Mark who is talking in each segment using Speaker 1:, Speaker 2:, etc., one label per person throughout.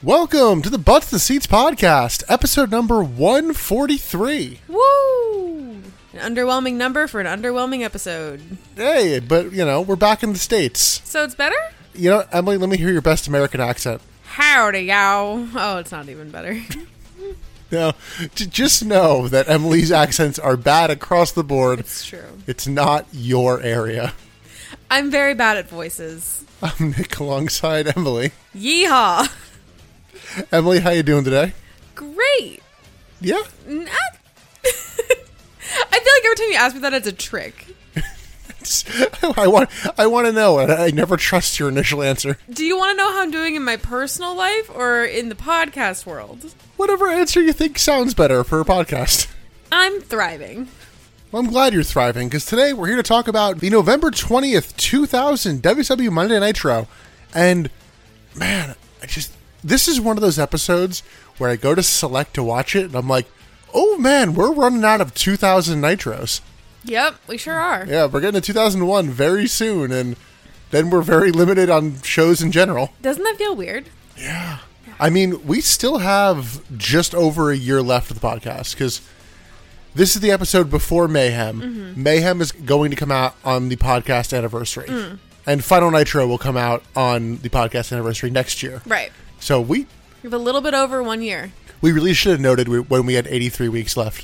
Speaker 1: Welcome to the Butts the Seats podcast, episode number 143.
Speaker 2: Woo! An underwhelming number for an underwhelming episode.
Speaker 1: Hey, but, we're back in the States.
Speaker 2: So it's better?
Speaker 1: Emily, let me hear your best American accent.
Speaker 2: Howdy, y'all. Oh, it's not even better.
Speaker 1: Just know that Emily's accents are bad across the board.
Speaker 2: It's true.
Speaker 1: It's not your area.
Speaker 2: I'm very bad at voices.
Speaker 1: I'm Nick alongside Emily.
Speaker 2: Yeehaw!
Speaker 1: Emily, how you doing today?
Speaker 2: Great.
Speaker 1: Yeah?
Speaker 2: I feel like every time you ask me that, it's a trick.
Speaker 1: I want to know. I never trust your initial answer.
Speaker 2: Do you want to know how I'm doing in my personal life or in the podcast world?
Speaker 1: Whatever answer you think sounds better for a podcast.
Speaker 2: I'm thriving.
Speaker 1: Well, I'm glad you're thriving, because today we're here to talk about the November 20th, 2000 WCW Monday Nitro. And, man, this is one of those episodes where I go to select to watch it, and I'm like, oh, man, we're running out of 2000 Nitros.
Speaker 2: Yep, we sure are.
Speaker 1: Yeah, we're getting to 2001 very soon, and then we're very limited on shows in general.
Speaker 2: Doesn't that feel weird?
Speaker 1: Yeah. I mean, we still have just over a year left of the podcast, because this is the episode before Mayhem. Mm-hmm. Mayhem is going to come out on the podcast anniversary. Mm. And Final Nitro will come out on the podcast anniversary next year.
Speaker 2: Right.
Speaker 1: So we
Speaker 2: have a little bit over 1 year.
Speaker 1: We really should have noted when we had 83 weeks left.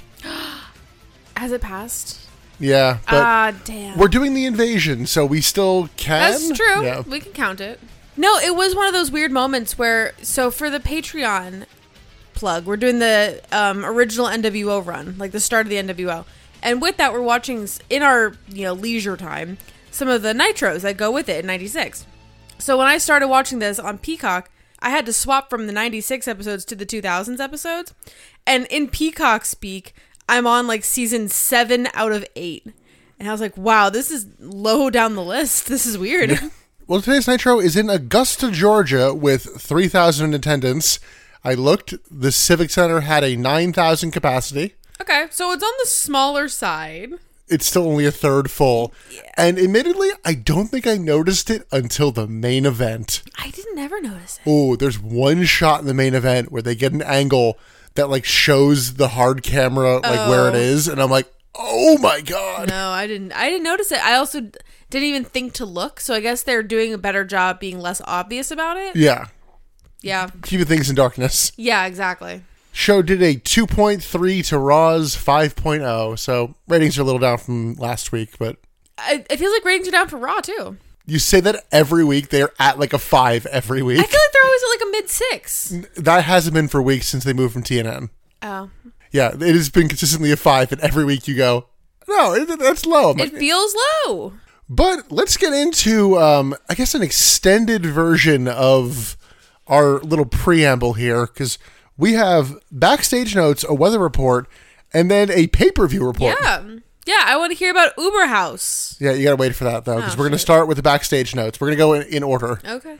Speaker 2: Has it passed?
Speaker 1: Yeah. But
Speaker 2: damn.
Speaker 1: We're doing the invasion, so we still can.
Speaker 2: That's true.
Speaker 1: Yeah.
Speaker 2: We can count it. No, it was one of those weird moments where, so for the Patreon plug, we're doing the original NWO run, like the start of the NWO. And with that, we're watching, in our leisure time, some of the Nitros that go with it in 96. So when I started watching this on Peacock, I had to swap from the 96 episodes to the 2000s episodes. And in Peacock speak, I'm on like season 7 out of 8. And I was like, wow, this is low down the list. This is weird.
Speaker 1: Well, today's Nitro is in Augusta, Georgia with 3,000 in attendance. I looked, the Civic Center had a 9,000 capacity. Okay,
Speaker 2: so it's on the smaller side.
Speaker 1: It's still only a third full. Yeah. And admittedly, I don't think I noticed it until the main event.
Speaker 2: I didn't ever notice it.
Speaker 1: Oh, there's one shot in the main event where they get an angle that like shows the hard camera where it is, and I'm like, oh my god.
Speaker 2: No, I didn't notice it. I also didn't even think to look, so I guess they're doing a better job being less obvious about it.
Speaker 1: Yeah.
Speaker 2: Yeah.
Speaker 1: Keeping things in darkness.
Speaker 2: Yeah, exactly.
Speaker 1: Show did a 2.3 to Raw's 5.0, so ratings are a little down from last week, but
Speaker 2: it feels like ratings are down for Raw too.
Speaker 1: You say that every week. They're at like a 5 every week.
Speaker 2: I feel like they're always at like a mid-6.
Speaker 1: That hasn't been for weeks since they moved from TNN.
Speaker 2: Oh.
Speaker 1: Yeah, it has been consistently a 5, and every week you go, no, that's low.
Speaker 2: It feels low.
Speaker 1: But let's get into, I guess, an extended version of our little preamble here, because we have backstage notes, a weather report, and then a pay-per-view report.
Speaker 2: Yeah, I want to hear about Uber House.
Speaker 1: Yeah, you got to wait for that, though, because we're going to start with the backstage notes. We're going to go in order.
Speaker 2: Okay.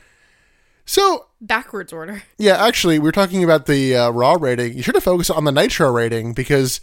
Speaker 1: So,
Speaker 2: backwards order.
Speaker 1: Yeah, actually, we were talking about the Raw rating. You should have focused on the Nitro rating, because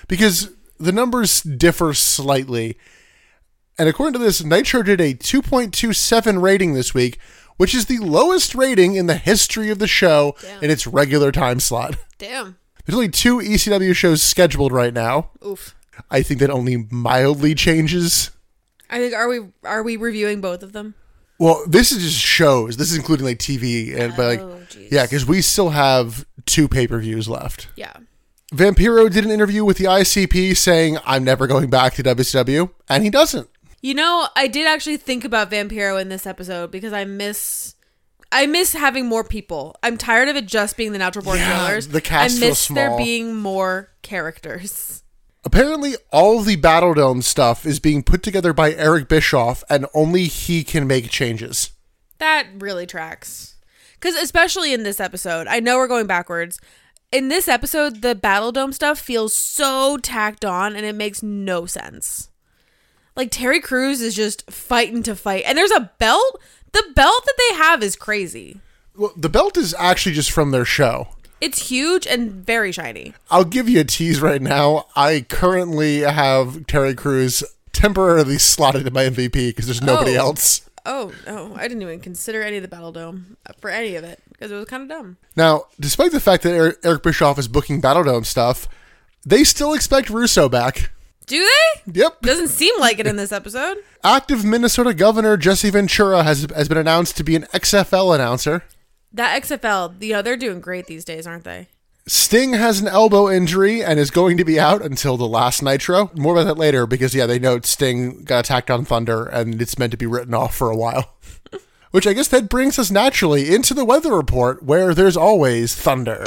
Speaker 1: the numbers differ slightly. And according to this, Nitro did a 2.27 rating this week, which is the lowest rating in the history of the show in its regular time slot.
Speaker 2: Damn.
Speaker 1: There's only 2 ECW shows scheduled right now.
Speaker 2: Oof.
Speaker 1: I think that only mildly changes.
Speaker 2: I think, are we reviewing both of them?
Speaker 1: Well, this is just shows. This is including like TV, yeah, because we still have 2 pay-per-views left.
Speaker 2: Yeah.
Speaker 1: Vampiro did an interview with the ICP saying, I'm never going back to WCW, and he doesn't.
Speaker 2: I did actually think about Vampiro in this episode because I miss having more people. I'm tired of it just being the Natural Born Killers.
Speaker 1: The cast feels small.
Speaker 2: I miss there being more characters.
Speaker 1: Apparently, all of the Battle Dome stuff is being put together by Eric Bischoff, and only he can make changes.
Speaker 2: That really tracks. Because especially in this episode, I know we're going backwards. In this episode, the Battle Dome stuff feels so tacked on, and it makes no sense. Like, Terry Crews is just fighting to fight. And there's a belt. The belt that they have is crazy.
Speaker 1: Well, the belt is actually just from their show.
Speaker 2: It's huge and very shiny.
Speaker 1: I'll give you a tease right now. I currently have Terry Crews temporarily slotted in my MVP because there's nobody else.
Speaker 2: Oh, no. I didn't even consider any of the Battle Dome for any of it because it was kind of dumb.
Speaker 1: Now, despite the fact that Eric Bischoff is booking Battle Dome stuff, they still expect Russo back.
Speaker 2: Do they?
Speaker 1: Yep.
Speaker 2: Doesn't seem like it in this episode.
Speaker 1: Active Minnesota Governor Jesse Ventura has been announced to be an XFL announcer.
Speaker 2: That XFL, they're doing great these days, aren't they?
Speaker 1: Sting has an elbow injury and is going to be out until the last Nitro. More about that later because, they know Sting got attacked on Thunder and it's meant to be written off for a while. Which I guess that brings us naturally into the weather report where there's always thunder.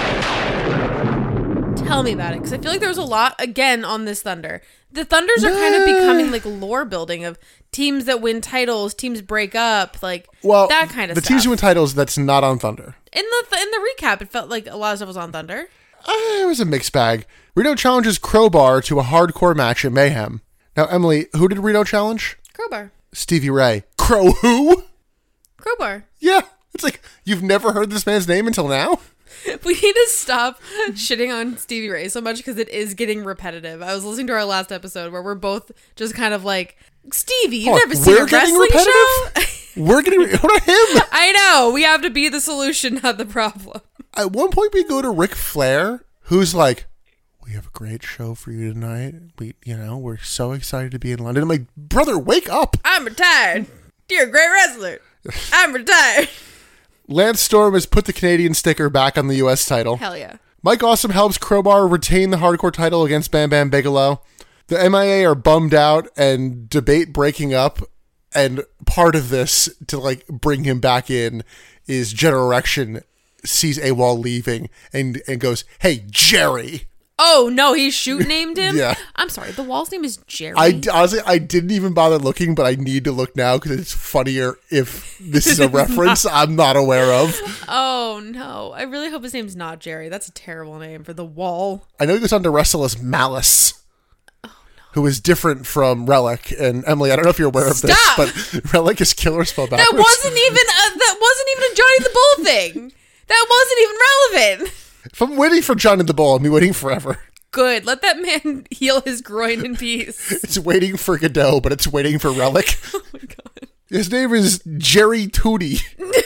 Speaker 2: Tell me about it, because I feel like there's a lot, again, on this Thunder. The Thunders are kind of becoming like lore building of teams that win titles, teams break up, like that kind of stuff.
Speaker 1: The teams who win titles, that's not on Thunder.
Speaker 2: In the recap, it felt like a lot of stuff was on Thunder.
Speaker 1: It was a mixed bag. Reno challenges Crowbar to a hardcore match at Mayhem. Now, Emily, who did Reno challenge?
Speaker 2: Crowbar.
Speaker 1: Stevie Ray. Crow who?
Speaker 2: Crowbar.
Speaker 1: Yeah. It's like, you've never heard this man's name until now?
Speaker 2: We need to stop shitting on Stevie Ray so much because it is getting repetitive. I was listening to our last episode where we're both just kind of like, Stevie, you've never seen a wrestling show?
Speaker 1: We're getting repetitive? What about him?
Speaker 2: I know. We have to be the solution, not the problem.
Speaker 1: At one point, we go to Ric Flair, who's like, we have a great show for you tonight. We're so excited to be in London. I'm like, brother, wake up.
Speaker 2: I'm retired. You're a great wrestler. I'm retired.
Speaker 1: Lance Storm has put the Canadian sticker back on the U.S. title.
Speaker 2: Hell yeah.
Speaker 1: Mike Awesome helps Crowbar retain the hardcore title against Bam Bam Bigelow. The MIA are bummed out and debate breaking up. And part of this, to bring him back in, is General Erection sees AWOL leaving and goes, hey, Jerry.
Speaker 2: Oh, no, he shoot named him?
Speaker 1: Yeah.
Speaker 2: I'm sorry, the Wall's name is Jerry.
Speaker 1: Honestly, I didn't even bother looking, but I need to look now because it's funnier if this is a reference I'm not aware of.
Speaker 2: Oh, no. I really hope his name's not Jerry. That's a terrible name for the Wall.
Speaker 1: I know he goes on to wrestle as Malice, who is different from Relic. And Emily, I don't know if you're aware of this, but Relic is killer spelled backwards.
Speaker 2: That wasn't even a Johnny the Bull thing. That wasn't even relevant.
Speaker 1: If I'm waiting for Johnny the Bull, I'll be waiting forever.
Speaker 2: Good. Let that man heal his groin in peace.
Speaker 1: It's waiting for Godot, but it's waiting for Relic.
Speaker 2: Oh my god.
Speaker 1: His name is Jerry Tootie.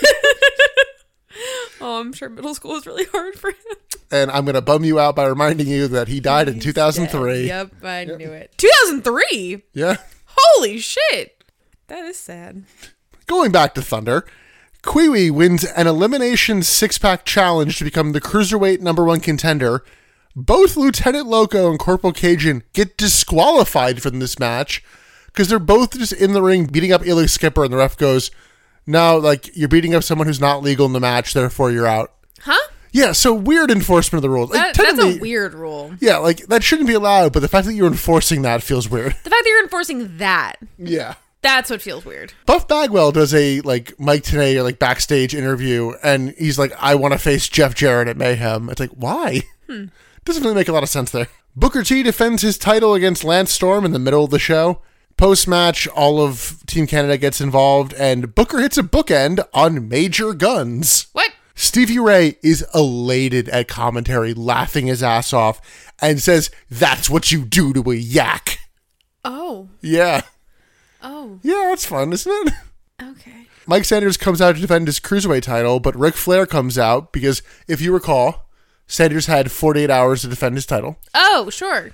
Speaker 2: Oh, I'm sure middle school is really hard for him.
Speaker 1: And I'm going to bum you out by reminding you that he died in 2003.
Speaker 2: Dead. Yep, I knew it. 2003?
Speaker 1: Yeah.
Speaker 2: Holy shit. That is sad.
Speaker 1: Going back to Thunder, Kiwi wins an elimination six-pack challenge to become the Cruiserweight #1 contender. Both Lieutenant Loco and Corporal Cajun get disqualified from this match because they're both just in the ring beating up Ilya Skipper, and the ref goes, no, you're beating up someone who's not legal in the match, therefore you're out.
Speaker 2: Huh?
Speaker 1: Yeah, so weird enforcement of the rules.
Speaker 2: That's a weird rule.
Speaker 1: Yeah, that shouldn't be allowed, but the fact that you're enforcing that feels weird.
Speaker 2: The fact that you're enforcing that.
Speaker 1: Yeah.
Speaker 2: That's what feels weird.
Speaker 1: Buff Bagwell does a Mike Tenay backstage interview, and he's like, I want to face Jeff Jarrett at Mayhem. It's like, why? Doesn't really make a lot of sense there. Booker T defends his title against Lance Storm in the middle of the show. Post-match, all of Team Canada gets involved, and Booker hits a bookend on Major Guns.
Speaker 2: What?
Speaker 1: Stevie Ray is elated at commentary, laughing his ass off, and says, that's what you do to a yak.
Speaker 2: Oh.
Speaker 1: Yeah.
Speaker 2: Oh.
Speaker 1: Yeah, that's fun, isn't it?
Speaker 2: Okay.
Speaker 1: Mike Sanders comes out to defend his Cruiserweight title, but Ric Flair comes out because, if you recall, Sanders had 48 hours to defend his title.
Speaker 2: Oh, sure.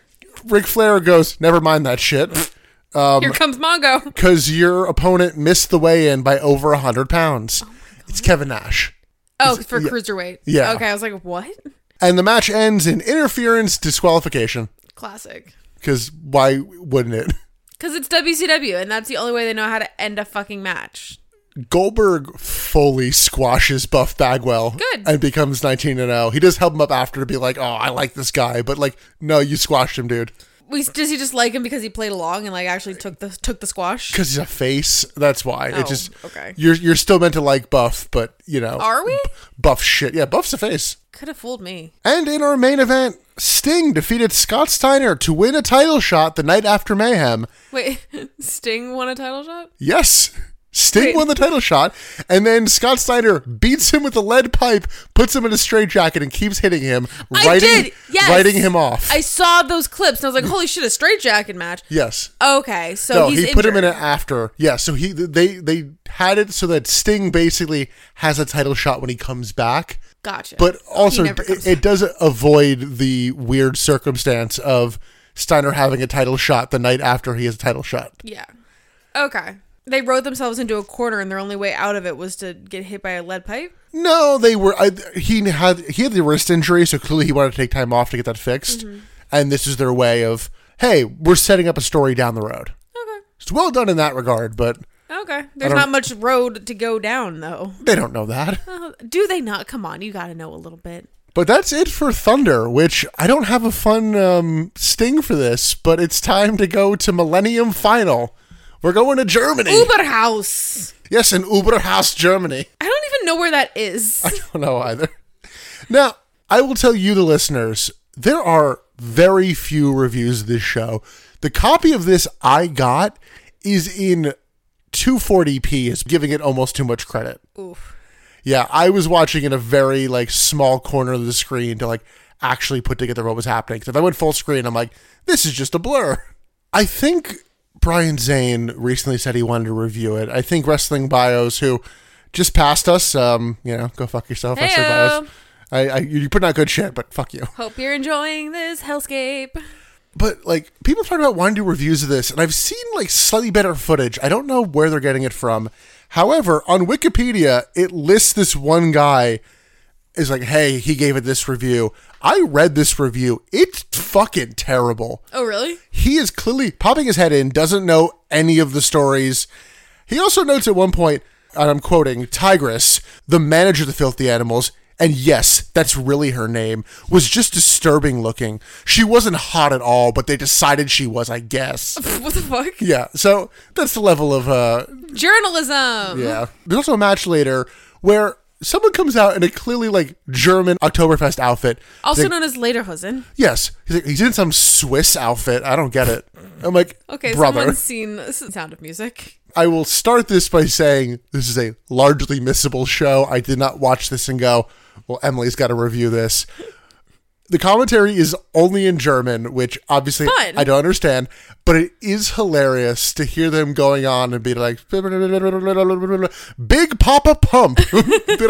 Speaker 1: Ric Flair goes, never mind that shit.
Speaker 2: Here comes Mongo.
Speaker 1: Because your opponent missed the weigh-in by over 100 pounds. It's Kevin Nash.
Speaker 2: Oh, for Cruiserweight.
Speaker 1: Yeah.
Speaker 2: Okay, I was like, what?
Speaker 1: And the match ends in interference disqualification.
Speaker 2: Classic.
Speaker 1: Because why wouldn't it?
Speaker 2: Because it's WCW, and that's the only way they know how to end a fucking match.
Speaker 1: Goldberg fully squashes Buff Bagwell.
Speaker 2: Good.
Speaker 1: And becomes 19-0. He does help him up after to be like, oh, I like this guy. But no, you squashed him, dude.
Speaker 2: Does he just like him because he played along and actually took the squash?
Speaker 1: Because he's a face. That's why.
Speaker 2: Oh,
Speaker 1: it just
Speaker 2: okay.
Speaker 1: You're still meant to like Buff, but
Speaker 2: Are we?
Speaker 1: Buff shit. Yeah, Buff's a face.
Speaker 2: Could have fooled me.
Speaker 1: And in our main event, Sting defeated Scott Steiner to win a title shot the night after Mayhem.
Speaker 2: Wait, Sting won a title shot?
Speaker 1: Yes. Sting
Speaker 2: Wait.
Speaker 1: won the title shot, and then Scott Steiner beats him with a lead pipe, puts him in a straitjacket, and keeps hitting him, writing him off.
Speaker 2: I saw those clips, and I was like, holy shit, a straitjacket match.
Speaker 1: Yes.
Speaker 2: Okay, so
Speaker 1: No,
Speaker 2: he's
Speaker 1: he
Speaker 2: injured.
Speaker 1: put him in it after. Yeah, so they had it so that Sting basically has a title shot when he comes back.
Speaker 2: Gotcha.
Speaker 1: But also,
Speaker 2: He never comes
Speaker 1: it does avoid the weird circumstance of Steiner having a title shot the night after he has a title shot.
Speaker 2: Yeah. Okay. They wrote themselves into a corner, and their only way out of it was to get hit by a lead pipe?
Speaker 1: No, they were. He had the wrist injury, so clearly he wanted to take time off to get that fixed.
Speaker 2: Mm-hmm.
Speaker 1: And this is their way of, hey, we're setting up a story down the road.
Speaker 2: Okay.
Speaker 1: It's well done in that regard, but
Speaker 2: Okay. There's not much road to go down, though.
Speaker 1: they don't know that.
Speaker 2: Do they not? Come on, you gotta know a little bit.
Speaker 1: But that's it for Thunder, which I don't have a fun sting for this, but it's time to go to Millennium Final. We're going to Germany.
Speaker 2: Uberhaus.
Speaker 1: Yes, in Uberhaus, Germany.
Speaker 2: I don't even know where that is.
Speaker 1: I don't know either. Now, I will tell you, the listeners, there are very few reviews of this show. The copy of this I got is in 240p, is giving it almost too much credit.
Speaker 2: Oof.
Speaker 1: Yeah, I was watching in a very small corner of the screen to actually put together what was happening. Because if I went full screen, I'm like, this is just a blur. I think Brian Zane recently said he wanted to review it. I think Wrestling Bios, who just passed us, go fuck yourself, Wrestling
Speaker 2: Heyo.
Speaker 1: Bios. You're putting out good shit, but fuck you.
Speaker 2: Hope you're enjoying this hellscape.
Speaker 1: But people talk about wanting to do reviews of this, and I've seen slightly better footage. I don't know where they're getting it from. However, on Wikipedia, it lists this one guy is hey, he gave it this review. I read this review. It's fucking terrible.
Speaker 2: Oh, really?
Speaker 1: He is clearly popping his head in, doesn't know any of the stories. He also notes at one point, and I'm quoting, Tigress, the manager of the Filthy Animals, and yes, that's really her name, was just disturbing looking. She wasn't hot at all, but they decided she was, I guess.
Speaker 2: What the fuck?
Speaker 1: Yeah, so that's the level of,
Speaker 2: Journalism.
Speaker 1: yeah. There's also a match later where someone comes out in a clearly German Oktoberfest outfit.
Speaker 2: Also known as Lederhosen.
Speaker 1: Yes. He's in some Swiss outfit. I don't get it. I'm like,
Speaker 2: Okay,
Speaker 1: brother.
Speaker 2: someone's seen Sound of Music.
Speaker 1: I will start this by saying this is a largely missable show. I did not watch this and go, well, Emily's got to review this. The commentary is only in German, which obviously
Speaker 2: Fun.
Speaker 1: I don't understand, but it is hilarious to hear them going on and be like, Big Papa Pump. I'm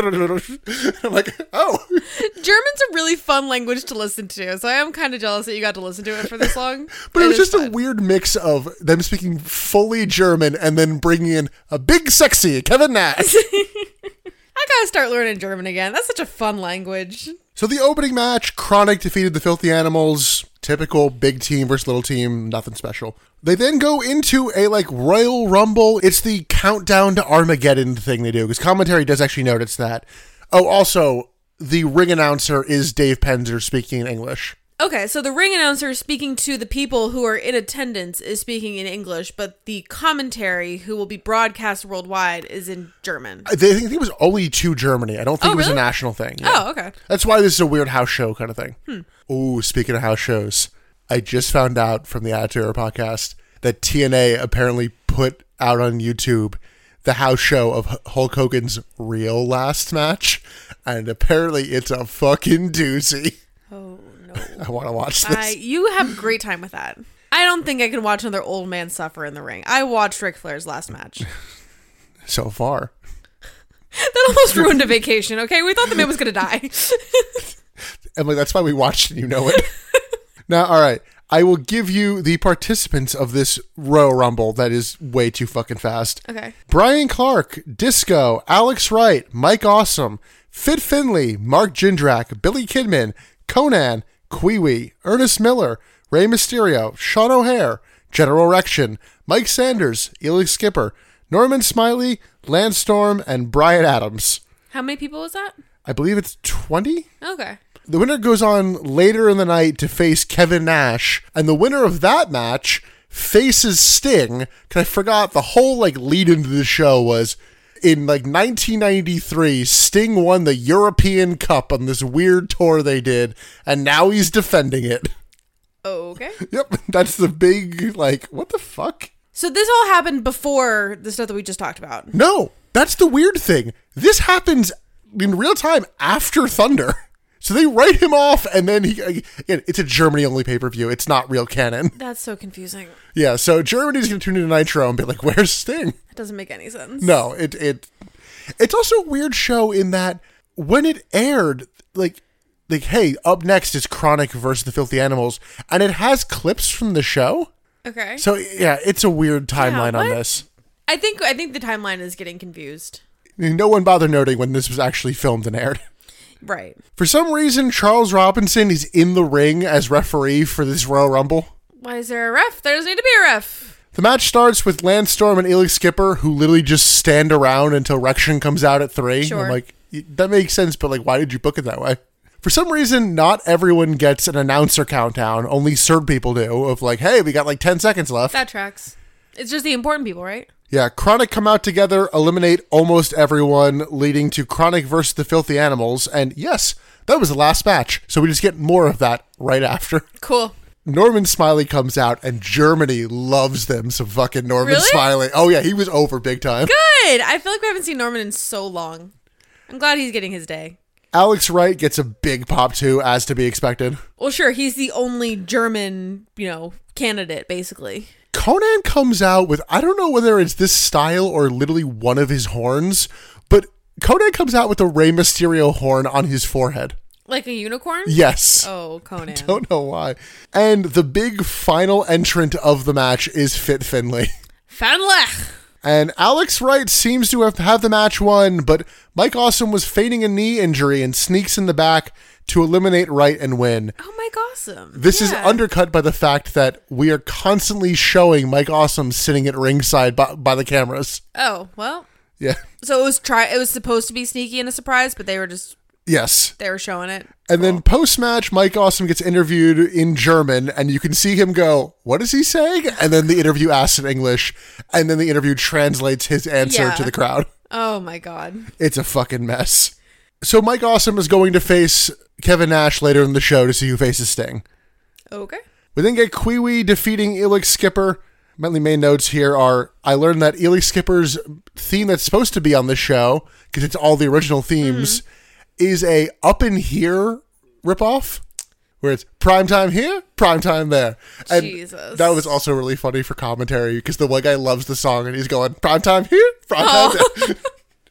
Speaker 1: like, oh.
Speaker 2: German's a really fun language to listen to, so I am kind of jealous that you got to listen to it for this long.
Speaker 1: But it was
Speaker 2: is
Speaker 1: just a
Speaker 2: fun.
Speaker 1: weird mix of them speaking fully German and then bringing in a big sexy Kevin Nash.
Speaker 2: I gotta start learning German again. That's such a fun language.
Speaker 1: So the opening match, Chronic defeated the Filthy Animals. Typical big team versus little team, nothing special. They then go into a Royal Rumble. It's the countdown to Armageddon thing they do, because commentary does actually notice that. Oh, also, the ring announcer is Dave Penzer speaking in English.
Speaker 2: Okay, so the ring announcer speaking to the people who are in attendance is speaking in English, but the commentary, who will be broadcast worldwide, is in German.
Speaker 1: I think it was only to Germany. I don't think
Speaker 2: Oh,
Speaker 1: it was a
Speaker 2: really?
Speaker 1: national thing. Yeah.
Speaker 2: Oh, okay.
Speaker 1: That's why this is a weird house show kind of thing. Ooh, speaking of house shows, I just found out from the Attitude Era podcast that TNA apparently put out on YouTube the house show of Hulk Hogan's real last match, and apparently it's a fucking doozy.
Speaker 2: Oh, no.
Speaker 1: I want to watch this.
Speaker 2: You have a great time with that. I don't think I can watch another old man suffer in the ring. I watched Ric Flair's last match.
Speaker 1: So far.
Speaker 2: That almost ruined a vacation, okay? We thought the man was going to die.
Speaker 1: Emily, that's why we watched it, you know it. Now, all right. I will give you the participants of this Royal Rumble that is way too fucking fast.
Speaker 2: Okay.
Speaker 1: Brian Clark, Disco, Alex Wright, Mike Awesome, Fit Finley, Mark Jindrak, Billy Kidman, Conan, Kwee-Wee, Ernest Miller, Rey Mysterio, Sean O'Hare, General Erection, Mike Sanders, Eli Skipper, Norman Smiley, Lance Storm, and Brian Adams.
Speaker 2: How many people was that?
Speaker 1: I believe it's 20?
Speaker 2: Okay.
Speaker 1: The winner goes on later in the night to face Kevin Nash, and the winner of that match faces Sting, because I forgot the whole lead into the show was in 1993, Sting won the European Cup on this weird tour they did, and now he's defending it.
Speaker 2: Okay.
Speaker 1: Yep, that's the big, what the fuck?
Speaker 2: So this all happened before the stuff that we just talked about.
Speaker 1: No, that's the weird thing. This happens in real time after Thunder. So they write him off, and then again, it's a Germany-only pay-per-view. It's not real canon.
Speaker 2: That's so confusing.
Speaker 1: Yeah, so Germany's going to tune into Nitro and be like, where's Sting?
Speaker 2: It doesn't make any sense.
Speaker 1: No, it's also a weird show in that when it aired, like, hey, up next is Chronic versus the Filthy Animals, and it has clips from the show.
Speaker 2: Okay.
Speaker 1: So, yeah, it's a weird timeline on this.
Speaker 2: I think the timeline is getting confused.
Speaker 1: No one bothered noting when this was actually filmed and aired.
Speaker 2: Right.
Speaker 1: For some reason, Charles Robinson is in the ring as referee for this Royal Rumble.
Speaker 2: Why is there a ref? There doesn't need to be a ref.
Speaker 1: The match starts with Lance Storm and Elix Skipper, who literally just stand around until Rection comes out at 3.
Speaker 2: Sure.
Speaker 1: I'm like, that makes sense, but like, why did you book it that way? For some reason, not everyone gets an announcer countdown. Only certain people do, of like, hey, we got like 10 seconds left.
Speaker 2: That tracks. It's just the important people, right?
Speaker 1: Yeah, Chronic come out together, eliminate almost everyone, leading to Chronic versus the Filthy Animals. And yes, that was the last match. So we just get more of that right after.
Speaker 2: Cool.
Speaker 1: Norman Smiley comes out, and Germany loves them some fucking Norman
Speaker 2: Really?
Speaker 1: Smiley. Oh yeah, he was over big time.
Speaker 2: Good. I feel like we haven't seen Norman in so long. I'm glad he's getting his day.
Speaker 1: Alex Wright gets a big pop too, as to be expected.
Speaker 2: Well, sure. He's the only German, candidate, basically.
Speaker 1: Conan comes out with, I don't know whether it's this style or literally one of his horns, but Conan comes out with a Rey Mysterio horn on his forehead.
Speaker 2: Like a unicorn?
Speaker 1: Yes.
Speaker 2: Oh, Conan.
Speaker 1: Don't know why. And the big final entrant of the match is Fit Finlay.
Speaker 2: Finlay.
Speaker 1: And Alex Wright seems to have the match won, but Mike Awesome was feigning a knee injury and sneaks in the back to eliminate Wright and win.
Speaker 2: Oh, Mike Awesome.
Speaker 1: This is undercut by the fact that we are constantly showing Mike Awesome sitting at ringside by the cameras.
Speaker 2: Oh, well.
Speaker 1: Yeah.
Speaker 2: So it was supposed to be sneaky and a surprise, but they were showing it.
Speaker 1: And then post-match, Mike Awesome gets interviewed in German, and you can see him go, what is he saying? And then the interview asks in English, and then the interview translates his answer to the crowd.
Speaker 2: Oh, my God.
Speaker 1: It's a fucking mess. So Mike Awesome is going to face Kevin Nash later in the show to see who faces Sting.
Speaker 2: Okay.
Speaker 1: We then get Kwee defeating Elix Skipper. My main notes here are, I learned that Elix Skipper's theme that's supposed to be on the show, because it's all the original themes, is a Up in Here ripoff, where it's primetime here, primetime there. And
Speaker 2: Jesus.
Speaker 1: that was also really funny for commentary, because the one guy loves the song, and he's going, primetime here, primetime there.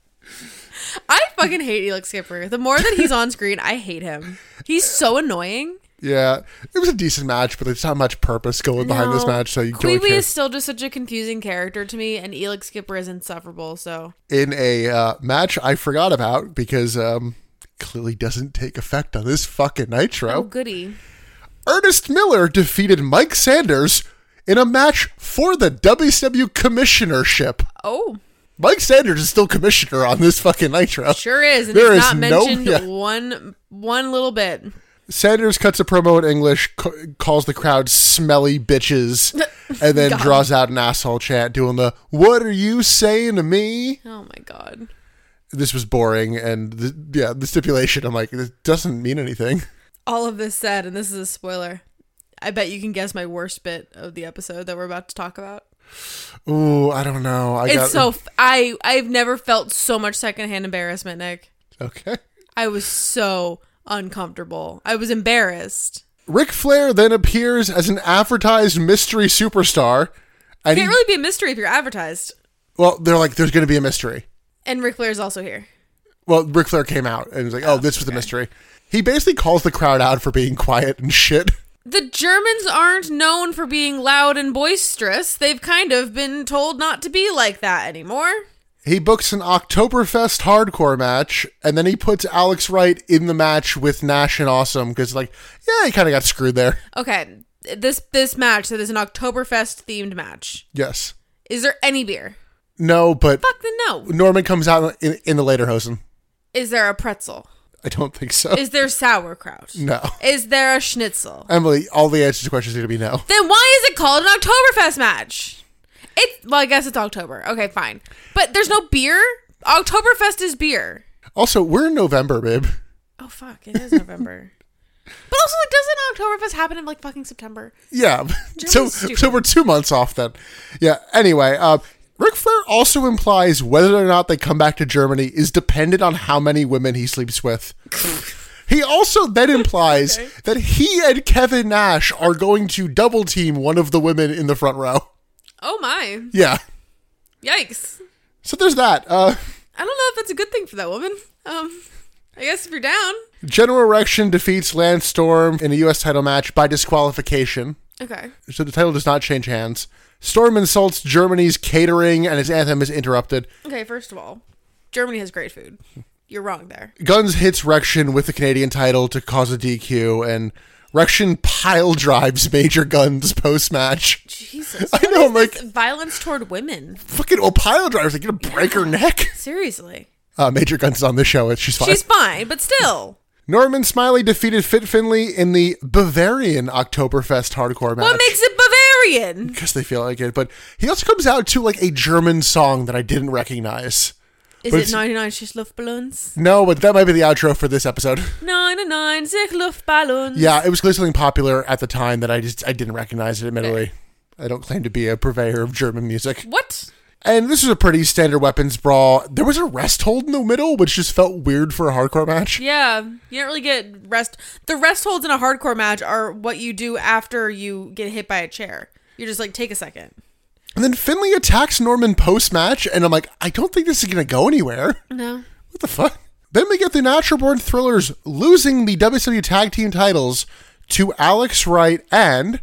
Speaker 2: I fucking hate Elix Skipper. The more that he's on screen, I hate him. He's so annoying.
Speaker 1: Yeah, it was a decent match, but there's not much purpose going behind this match, so you don't
Speaker 2: Kwee
Speaker 1: care.
Speaker 2: is still just such a confusing character to me, and Elix Skipper is insufferable, so.
Speaker 1: In a match I forgot about, because clearly doesn't take effect on this fucking Nitro.
Speaker 2: Oh, goody.
Speaker 1: Ernest Miller defeated Mike Sanders in a match for the WCW commissionership.
Speaker 2: Oh.
Speaker 1: Mike Sanders is still commissioner on this fucking Nitro.
Speaker 2: Sure is, and
Speaker 1: There
Speaker 2: he's
Speaker 1: is
Speaker 2: not mentioned one little bit.
Speaker 1: Sanders cuts a promo in English, calls the crowd smelly bitches, and then draws out an asshole chant doing the, what are you saying to me?
Speaker 2: Oh my God.
Speaker 1: This was boring, and the stipulation, I'm like, this doesn't mean anything.
Speaker 2: All of this said, and this is a spoiler, I bet you can guess my worst bit of the episode that we're about to talk about.
Speaker 1: Ooh, I don't know.
Speaker 2: I've never felt so much secondhand embarrassment, Nick.
Speaker 1: Okay.
Speaker 2: I was so uncomfortable. I was embarrassed.
Speaker 1: Ric Flair then appears as an advertised mystery superstar. And
Speaker 2: Can't really be a mystery if you're advertised.
Speaker 1: Well, they're like, there's going to be a mystery.
Speaker 2: And Ric Flair's also here.
Speaker 1: Well, Ric Flair came out and was like, oh, this was the mystery. He basically calls the crowd out for being quiet and shit.
Speaker 2: The Germans aren't known for being loud and boisterous. They've kind of been told not to be like that anymore.
Speaker 1: He books an Oktoberfest hardcore match, and then he puts Alex Wright in the match with Nash and Awesome, because, like, yeah, he kind of got screwed there.
Speaker 2: Okay, this match, so there's an Oktoberfest-themed match.
Speaker 1: Yes.
Speaker 2: Is there any beer?
Speaker 1: No, but...
Speaker 2: Fuck the no.
Speaker 1: Norman comes out in the Lederhosen.
Speaker 2: Is there a pretzel?
Speaker 1: I don't think so.
Speaker 2: Is there sauerkraut?
Speaker 1: No.
Speaker 2: Is there a schnitzel?
Speaker 1: Emily, all the answers to questions are going to be no.
Speaker 2: Then why is it called an Oktoberfest match? Well, I guess it's October. Okay, fine. But there's no beer? Oktoberfest is beer.
Speaker 1: Also, we're in November, babe.
Speaker 2: Oh, fuck. It is November. But also, like, doesn't Oktoberfest happen in, like, fucking September?
Speaker 1: Yeah.
Speaker 2: Germany's stupid.
Speaker 1: So we're 2 months off then. Yeah. Anyway, Ric Flair also implies whether or not they come back to Germany is dependent on how many women he sleeps with. He also then implies that he and Kevin Nash are going to double team one of the women in the front row.
Speaker 2: Oh, my.
Speaker 1: Yeah.
Speaker 2: Yikes.
Speaker 1: So there's that.
Speaker 2: I don't know if that's a good thing for that woman. I guess if you're down.
Speaker 1: General Erection defeats Lance Storm in a U.S. title match by disqualification.
Speaker 2: Okay.
Speaker 1: So the title does not change hands. Storm insults Germany's catering and his anthem is interrupted.
Speaker 2: Okay, first of all, Germany has great food. You're wrong there.
Speaker 1: Guns hits Rection with the Canadian title to cause a DQ, and Rection pile drives Major Guns post-match.
Speaker 2: Jesus.
Speaker 1: I know, I'm like...
Speaker 2: violence toward women.
Speaker 1: Fucking pile drivers, like, gonna break her neck.
Speaker 2: Seriously.
Speaker 1: Major Guns is on this show. She's fine.
Speaker 2: She's fine, but still.
Speaker 1: Norman Smiley defeated Fit Finlay in the Bavarian Oktoberfest hardcore match.
Speaker 2: What makes it Bavarian?
Speaker 1: Because they feel like it. But he also comes out to, like, a German song that I didn't recognize.
Speaker 2: Is it 99 sich Luftballons?
Speaker 1: No, but that might be the outro for this episode.
Speaker 2: 99 sich Luftballons.
Speaker 1: Yeah, it was clearly something popular at the time that I didn't recognize it, admittedly.
Speaker 2: Okay.
Speaker 1: I don't claim to be a purveyor of German music.
Speaker 2: What?
Speaker 1: And this was a pretty standard weapons brawl. There was a rest hold in the middle, which just felt weird for a hardcore match.
Speaker 2: Yeah, you don't really get rest. The rest holds in a hardcore match are what you do after you get hit by a chair. You're just like, take a second.
Speaker 1: And then Finlay attacks Norman post-match, and I'm like, I don't think this is going to go anywhere.
Speaker 2: No.
Speaker 1: What the fuck? Then we get the Natural Born Thrillers losing the WCW Tag Team titles to Alex Wright and...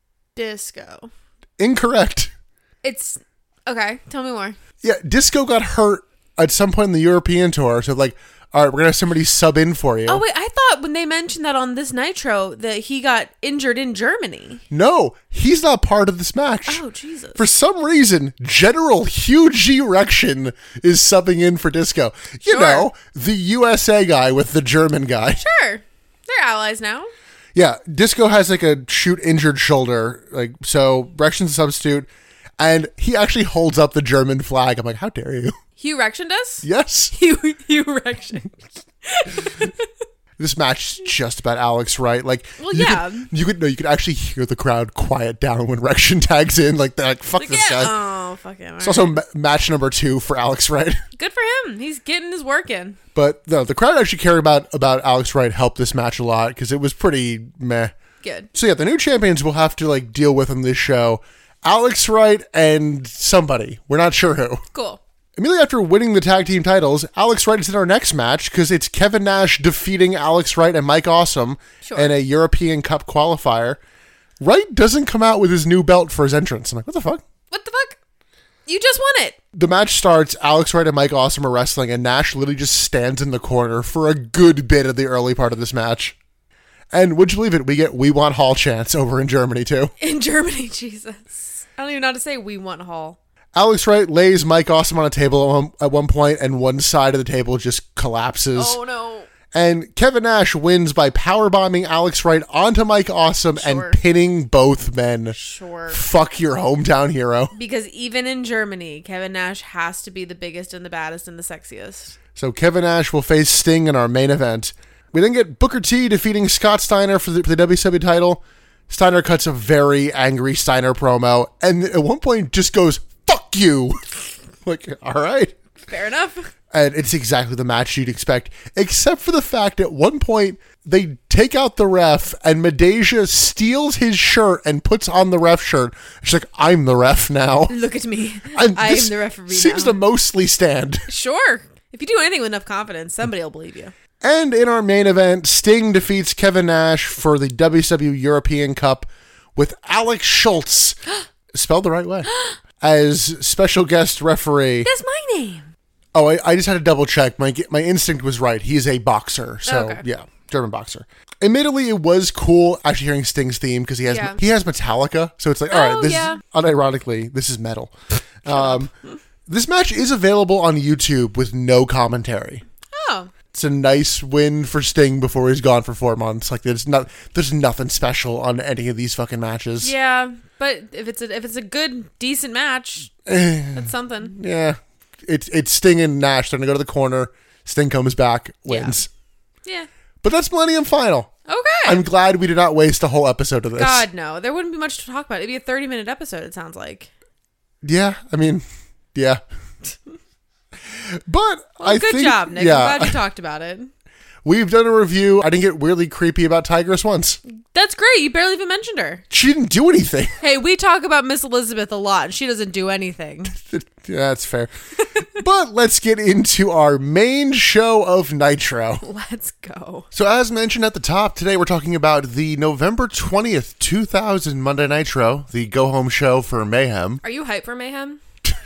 Speaker 2: Disco.
Speaker 1: Incorrect.
Speaker 2: It's... Okay, tell me more.
Speaker 1: Yeah, Disco got hurt at some point in the European tour, so like, all right, we're going to have somebody sub in for you.
Speaker 2: Oh, wait, I thought when they mentioned that on this Nitro that he got injured in Germany.
Speaker 1: No, he's not part of this match.
Speaker 2: Oh, Jesus.
Speaker 1: For some reason, General Hugh G. Rection is subbing in for Disco. You
Speaker 2: Sure.
Speaker 1: know, the USA guy with the German guy.
Speaker 2: Sure. They're allies now.
Speaker 1: Yeah, Disco has like a shoot injured shoulder, like so Rection's a substitute, and he actually holds up the German flag. I'm like, how dare you?
Speaker 2: Hugh Rection does?
Speaker 1: Yes.
Speaker 2: Hugh Rection.
Speaker 1: This match is just about Alex Wright. Like,
Speaker 2: Well,
Speaker 1: you
Speaker 2: yeah.
Speaker 1: you could actually hear the crowd quiet down when Rection tags in. Like, they're like, fuck
Speaker 2: Like,
Speaker 1: this
Speaker 2: yeah.
Speaker 1: guy.
Speaker 2: Oh, fuck him.
Speaker 1: It's also match number 2 for Alex Wright.
Speaker 2: Good for him. He's getting his work in.
Speaker 1: But no, the crowd actually cared about Alex Wright helped this match a lot because it was pretty meh.
Speaker 2: Good.
Speaker 1: So yeah, the new champions will have to like deal with on this show. Alex Wright and somebody. We're not sure who.
Speaker 2: Cool.
Speaker 1: Immediately after winning the tag team titles, Alex Wright is in our next match because it's Kevin Nash defeating Alex Wright and Mike Awesome in a European Cup qualifier. Wright doesn't come out with his new belt for his entrance. I'm like, what the fuck?
Speaker 2: What the fuck? You just won it.
Speaker 1: The match starts, Alex Wright and Mike Awesome are wrestling, and Nash literally just stands in the corner for a good bit of the early part of this match. And would you believe it, we get We Want Hall chants over in Germany too.
Speaker 2: In Germany, Jesus. I don't even know how to say we want Hall.
Speaker 1: Alex Wright lays Mike Awesome on a table at one point, and one side of the table just collapses.
Speaker 2: Oh, no.
Speaker 1: And Kevin Nash wins by powerbombing Alex Wright onto Mike Awesome and pinning both men.
Speaker 2: Sure.
Speaker 1: Fuck your hometown hero.
Speaker 2: Because even in Germany, Kevin Nash has to be the biggest and the baddest and the sexiest.
Speaker 1: So Kevin Nash will face Sting in our main event. We then get Booker T defeating Scott Steiner for the WCW title. Steiner cuts a very angry Steiner promo, and at one point just goes, fuck you. Like, all right.
Speaker 2: Fair enough.
Speaker 1: And it's exactly the match you'd expect, except for the fact at one point they take out the ref and Medeja steals his shirt and puts on the ref shirt. She's like, I'm the ref now.
Speaker 2: Look at me.
Speaker 1: And
Speaker 2: I am
Speaker 1: this
Speaker 2: the referee
Speaker 1: seems
Speaker 2: now.
Speaker 1: to mostly stand.
Speaker 2: Sure. If you do anything with enough confidence, somebody will believe you.
Speaker 1: And in our main event, Sting defeats Kevin Nash for the WCW European Cup with Alex Schultz, spelled the right way, as special guest referee.
Speaker 2: That's my name.
Speaker 1: Oh, I just had to double check. My instinct was right. He is a boxer. So, yeah, German boxer. Admittedly, it was cool actually hearing Sting's theme because he has Metallica. So it's like, all right, this is, unironically, this is metal. This match is available on YouTube with no commentary.
Speaker 2: Oh.
Speaker 1: It's a nice win for Sting before he's gone for 4 months. Like there's nothing special on any of these fucking matches.
Speaker 2: Yeah, but if it's a good, decent match, that's something.
Speaker 1: Yeah. It's Sting and Nash. They're going to go to the corner. Sting comes back, wins.
Speaker 2: Yeah.
Speaker 1: But that's Millennium Final.
Speaker 2: Okay.
Speaker 1: I'm glad we did not waste a whole episode of this.
Speaker 2: God, no. There wouldn't be much to talk about. It'd be a 30-minute episode, it sounds like.
Speaker 1: Yeah, I mean, yeah. But
Speaker 2: Well, good job, Nick.
Speaker 1: Yeah,
Speaker 2: I'm glad you talked about it.
Speaker 1: we've done a review. I didn't get weirdly creepy about Tigress once.
Speaker 2: That's great. You barely even mentioned her.
Speaker 1: She didn't do anything.
Speaker 2: Hey, we talk about Miss Elizabeth a lot, and she doesn't do anything.
Speaker 1: Yeah, that's fair. But let's get into our main show of Nitro.
Speaker 2: Let's go.
Speaker 1: So as mentioned at the top, today we're talking about the November 20th, 2000 Monday Nitro, the go-home show for Mayhem.
Speaker 2: Are you hyped for Mayhem?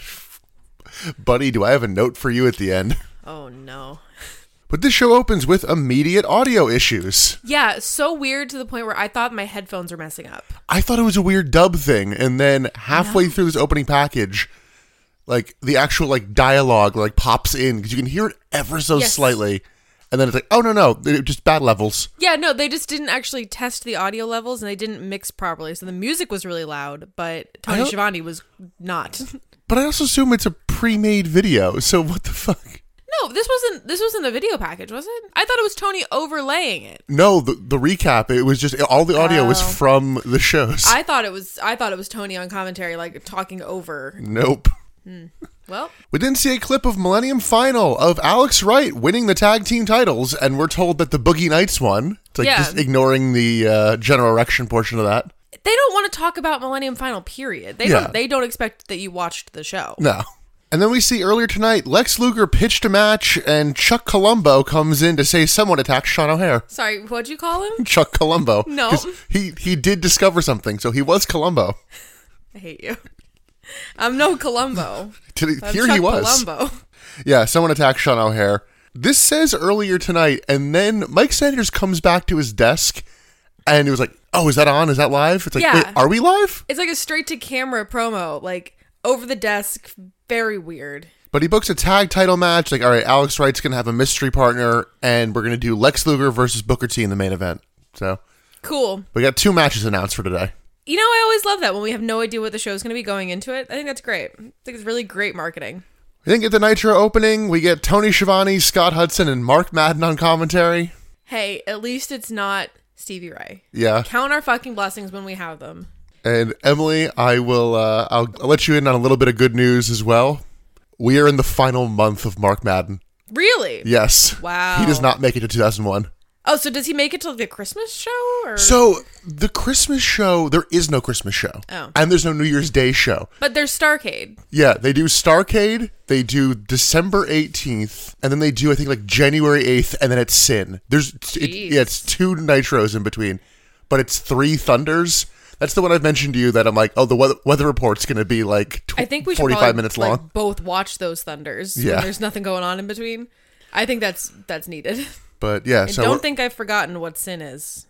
Speaker 1: Buddy, do I have a note for you at the end?
Speaker 2: Oh, no.
Speaker 1: But this show opens with immediate audio issues.
Speaker 2: Yeah, so weird to the point where I thought my headphones were messing up.
Speaker 1: I thought it was a weird dub thing, and then halfway through this opening package, like the actual like dialogue like pops in because you can hear it ever so
Speaker 2: Yes.
Speaker 1: slightly, and then it's like, oh no, it just bad levels.
Speaker 2: Yeah, no, they just didn't actually test the audio levels, and they didn't mix properly. So the music was really loud, but Tony
Speaker 1: don't-
Speaker 2: Schiavone was not.
Speaker 1: But I also assume it's a pre-made video, so what the fuck?
Speaker 2: No, this wasn't a video package, was it? I thought it was Tony overlaying it.
Speaker 1: No, the recap, it was just all the audio was from the shows.
Speaker 2: I thought it was Tony on commentary, like talking over.
Speaker 1: Nope.
Speaker 2: Well,
Speaker 1: We didn't see a clip of Millennium Final of Alex Wright winning the tag team titles, and we're told that the Boogie Nights won. It's like
Speaker 2: Yeah.
Speaker 1: just ignoring the general erection portion of that.
Speaker 2: they don't want to talk about Millennium Final, period. They don't expect that you watched the show.
Speaker 1: No. And then we see earlier tonight, Lex Luger pitched a match, and Chuck Colombo comes in to say someone attacked Sean O'Hare.
Speaker 2: Sorry, what'd you call him?
Speaker 1: Chuck Colombo.
Speaker 2: No.
Speaker 1: 'Cause he did discover something, so he was Colombo.
Speaker 2: I hate you. I'm no Columbo. I'm
Speaker 1: Here
Speaker 2: Chuck
Speaker 1: he was.
Speaker 2: Columbo.
Speaker 1: Yeah, someone attacked Sean O'Hare. This says earlier tonight, and then Mike Sanders comes back to his desk, and he was like, oh, is that on? Is that live? It's like,
Speaker 2: Yeah.
Speaker 1: wait, are we live?
Speaker 2: It's like a straight to camera promo, like over the desk, very weird.
Speaker 1: But he books a tag title match. Like, all right, Alex Wright's going to have a mystery partner, and we're going to do Lex Luger versus Booker T in the main event. So
Speaker 2: Cool.
Speaker 1: we got 2 matches announced for today.
Speaker 2: You know, I always love that when we have no idea what the show's going to be going into it. I think that's great. I think it's really great marketing.
Speaker 1: We then get the Nitro opening. We get Tony Schiavone, Scott Hudson, and Mark Madden on commentary.
Speaker 2: Hey, at least it's not Stevie Ray.
Speaker 1: Yeah.
Speaker 2: Count our fucking blessings when we have them.
Speaker 1: And Emily, I'll let you in on a little bit of good news as well. We are in the final month of Mark Madden.
Speaker 2: Really?
Speaker 1: Yes.
Speaker 2: Wow.
Speaker 1: He does not make it to 2001.
Speaker 2: Oh, so does he make it to the Christmas show? Or?
Speaker 1: So the Christmas show, there is no Christmas show.
Speaker 2: Oh.
Speaker 1: And there's no New Year's Day show.
Speaker 2: But there's Starcade.
Speaker 1: Yeah, they do Starcade, they do December 18th, and then they do, I think, like January 8th, and then it's Sin. It's 2 Nitros in between, but it's 3 Thunders. That's the one I've mentioned to you that I'm like, oh, the weather report's going to be like
Speaker 2: I think we should
Speaker 1: 45
Speaker 2: probably,
Speaker 1: minutes
Speaker 2: like,
Speaker 1: long.
Speaker 2: both watch those Thunders.
Speaker 1: Yeah.
Speaker 2: When there's nothing going on in between. I think that's needed.
Speaker 1: But yeah,
Speaker 2: I
Speaker 1: so
Speaker 2: don't think I've forgotten what Sin is.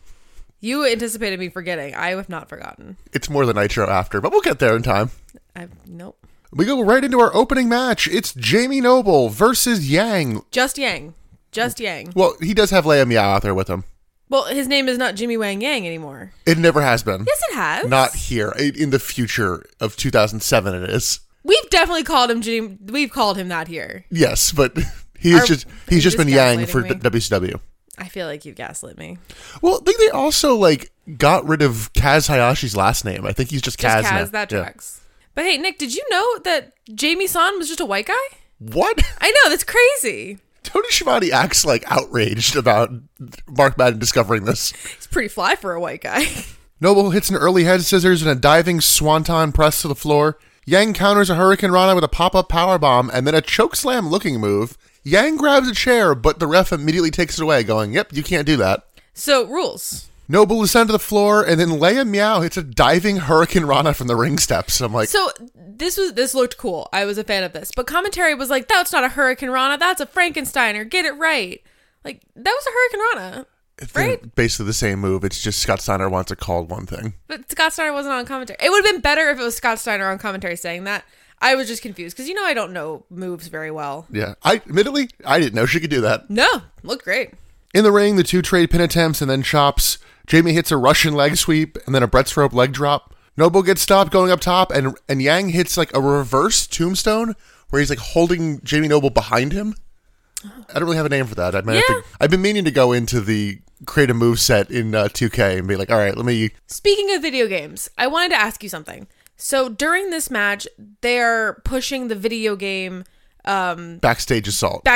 Speaker 2: You anticipated me forgetting. I have not forgotten.
Speaker 1: it's more the Nitro after, but we'll get there in time.
Speaker 2: Nope.
Speaker 1: We go right into our opening match. It's Jamie Noble versus Yang.
Speaker 2: Just Yang. Just Yang.
Speaker 1: Well, he does have Leia Meow out there with him.
Speaker 2: Well, his name is not Jimmy Wang Yang anymore.
Speaker 1: It never has been.
Speaker 2: Yes, it has.
Speaker 1: Not here. In the future of 2007 it is.
Speaker 2: We've definitely called him Jimmy. We've called him that here.
Speaker 1: Yes, but he's just been Yang
Speaker 2: gaslighting
Speaker 1: for
Speaker 2: me?
Speaker 1: WCW.
Speaker 2: I feel like you've gaslit me.
Speaker 1: Well, I think they also like got rid of Kaz Hayashi's last name. I think he's just Kaz
Speaker 2: Just
Speaker 1: now.
Speaker 2: Kaz, that
Speaker 1: Yeah.
Speaker 2: tracks. But hey, Nick, did you know that Jamie San was just a white guy?
Speaker 1: What?
Speaker 2: I know, that's crazy.
Speaker 1: Tony Schiavone acts like outraged about Mark Madden discovering this.
Speaker 2: He's pretty fly for a white guy.
Speaker 1: Noble hits an early head scissors and a diving swanton press to the floor. Yang counters a Hurricane Rana with a pop-up powerbomb and then a chokeslam looking move. Yang grabs a chair, but the ref immediately takes it away, going, yep, you can't do that.
Speaker 2: So, rules.
Speaker 1: Noble is sent to the floor, and then Leia Meow hits a diving Hurricane Rana from the ring steps. I'm like,
Speaker 2: So, this looked cool. I was a fan of this. But commentary was like, that's not a Hurricane Rana, that's a Frankensteiner. Get it right. Like, that was a Hurricane Rana. Right?
Speaker 1: Basically the same move. It's just Scott Steiner wants it called one thing.
Speaker 2: But Scott Steiner wasn't on commentary. It would have been better if it was Scott Steiner on commentary saying that. I was just confused because I don't know moves very well.
Speaker 1: Yeah. Admittedly, I didn't know she could do that.
Speaker 2: No, looked great.
Speaker 1: In the ring, the 2 trade pin attempts and then chops. Jamie hits a Russian leg sweep and then a Brett's rope leg drop. Noble gets stopped going up top and Yang hits like a reverse tombstone where he's like holding Jamie Noble behind him. I don't really have a name for that. I've been meaning to go into the create a move set in 2K and be like, all right, let me.
Speaker 2: Speaking of video games, I wanted to ask you something. So during this match, they're pushing the video game
Speaker 1: Backstage assault.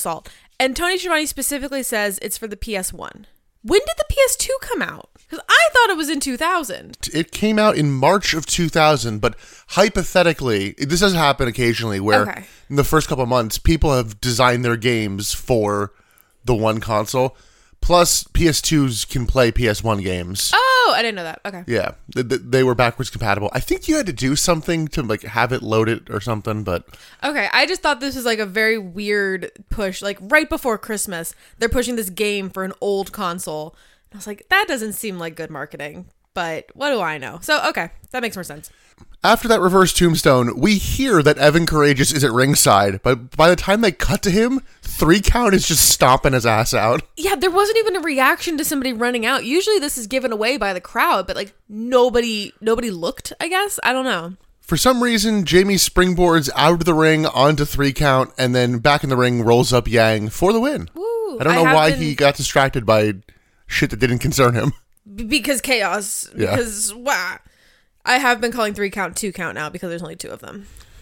Speaker 2: And Tony Schiavone specifically says it's for the PS1. When did the PS2 come out? Because I thought it was in 2000.
Speaker 1: It came out in March of 2000, but hypothetically, this does happen occasionally where in the first couple of months, people have designed their games for the one console. Plus, PS2s can play PS1 games.
Speaker 2: Oh, I didn't know that. Okay.
Speaker 1: Yeah, they were backwards compatible. I think you had to do something to like have it load it or something, but...
Speaker 2: Okay, I just thought this was like a very weird push. Like right before Christmas, they're pushing this game for an old console. And I was like, that doesn't seem like good marketing. But what do I know? So, okay, that makes more sense.
Speaker 1: After that reverse tombstone, we hear that Evan Courageous is at ringside, but by the time they cut to him, 3 Count is just stomping his ass out.
Speaker 2: Yeah, there wasn't even a reaction to somebody running out. Usually this is given away by the crowd, but like nobody looked, I guess. I don't know.
Speaker 1: For some reason, Jamie springboards out of the ring onto 3 Count, and then back in the ring rolls up Yang for the win.
Speaker 2: Woo,
Speaker 1: I don't know why he got distracted by shit that didn't concern him.
Speaker 2: Because chaos.
Speaker 1: Yeah.
Speaker 2: Because, wow. I have been calling 3 Count 2 Count now because there's only 2 of them.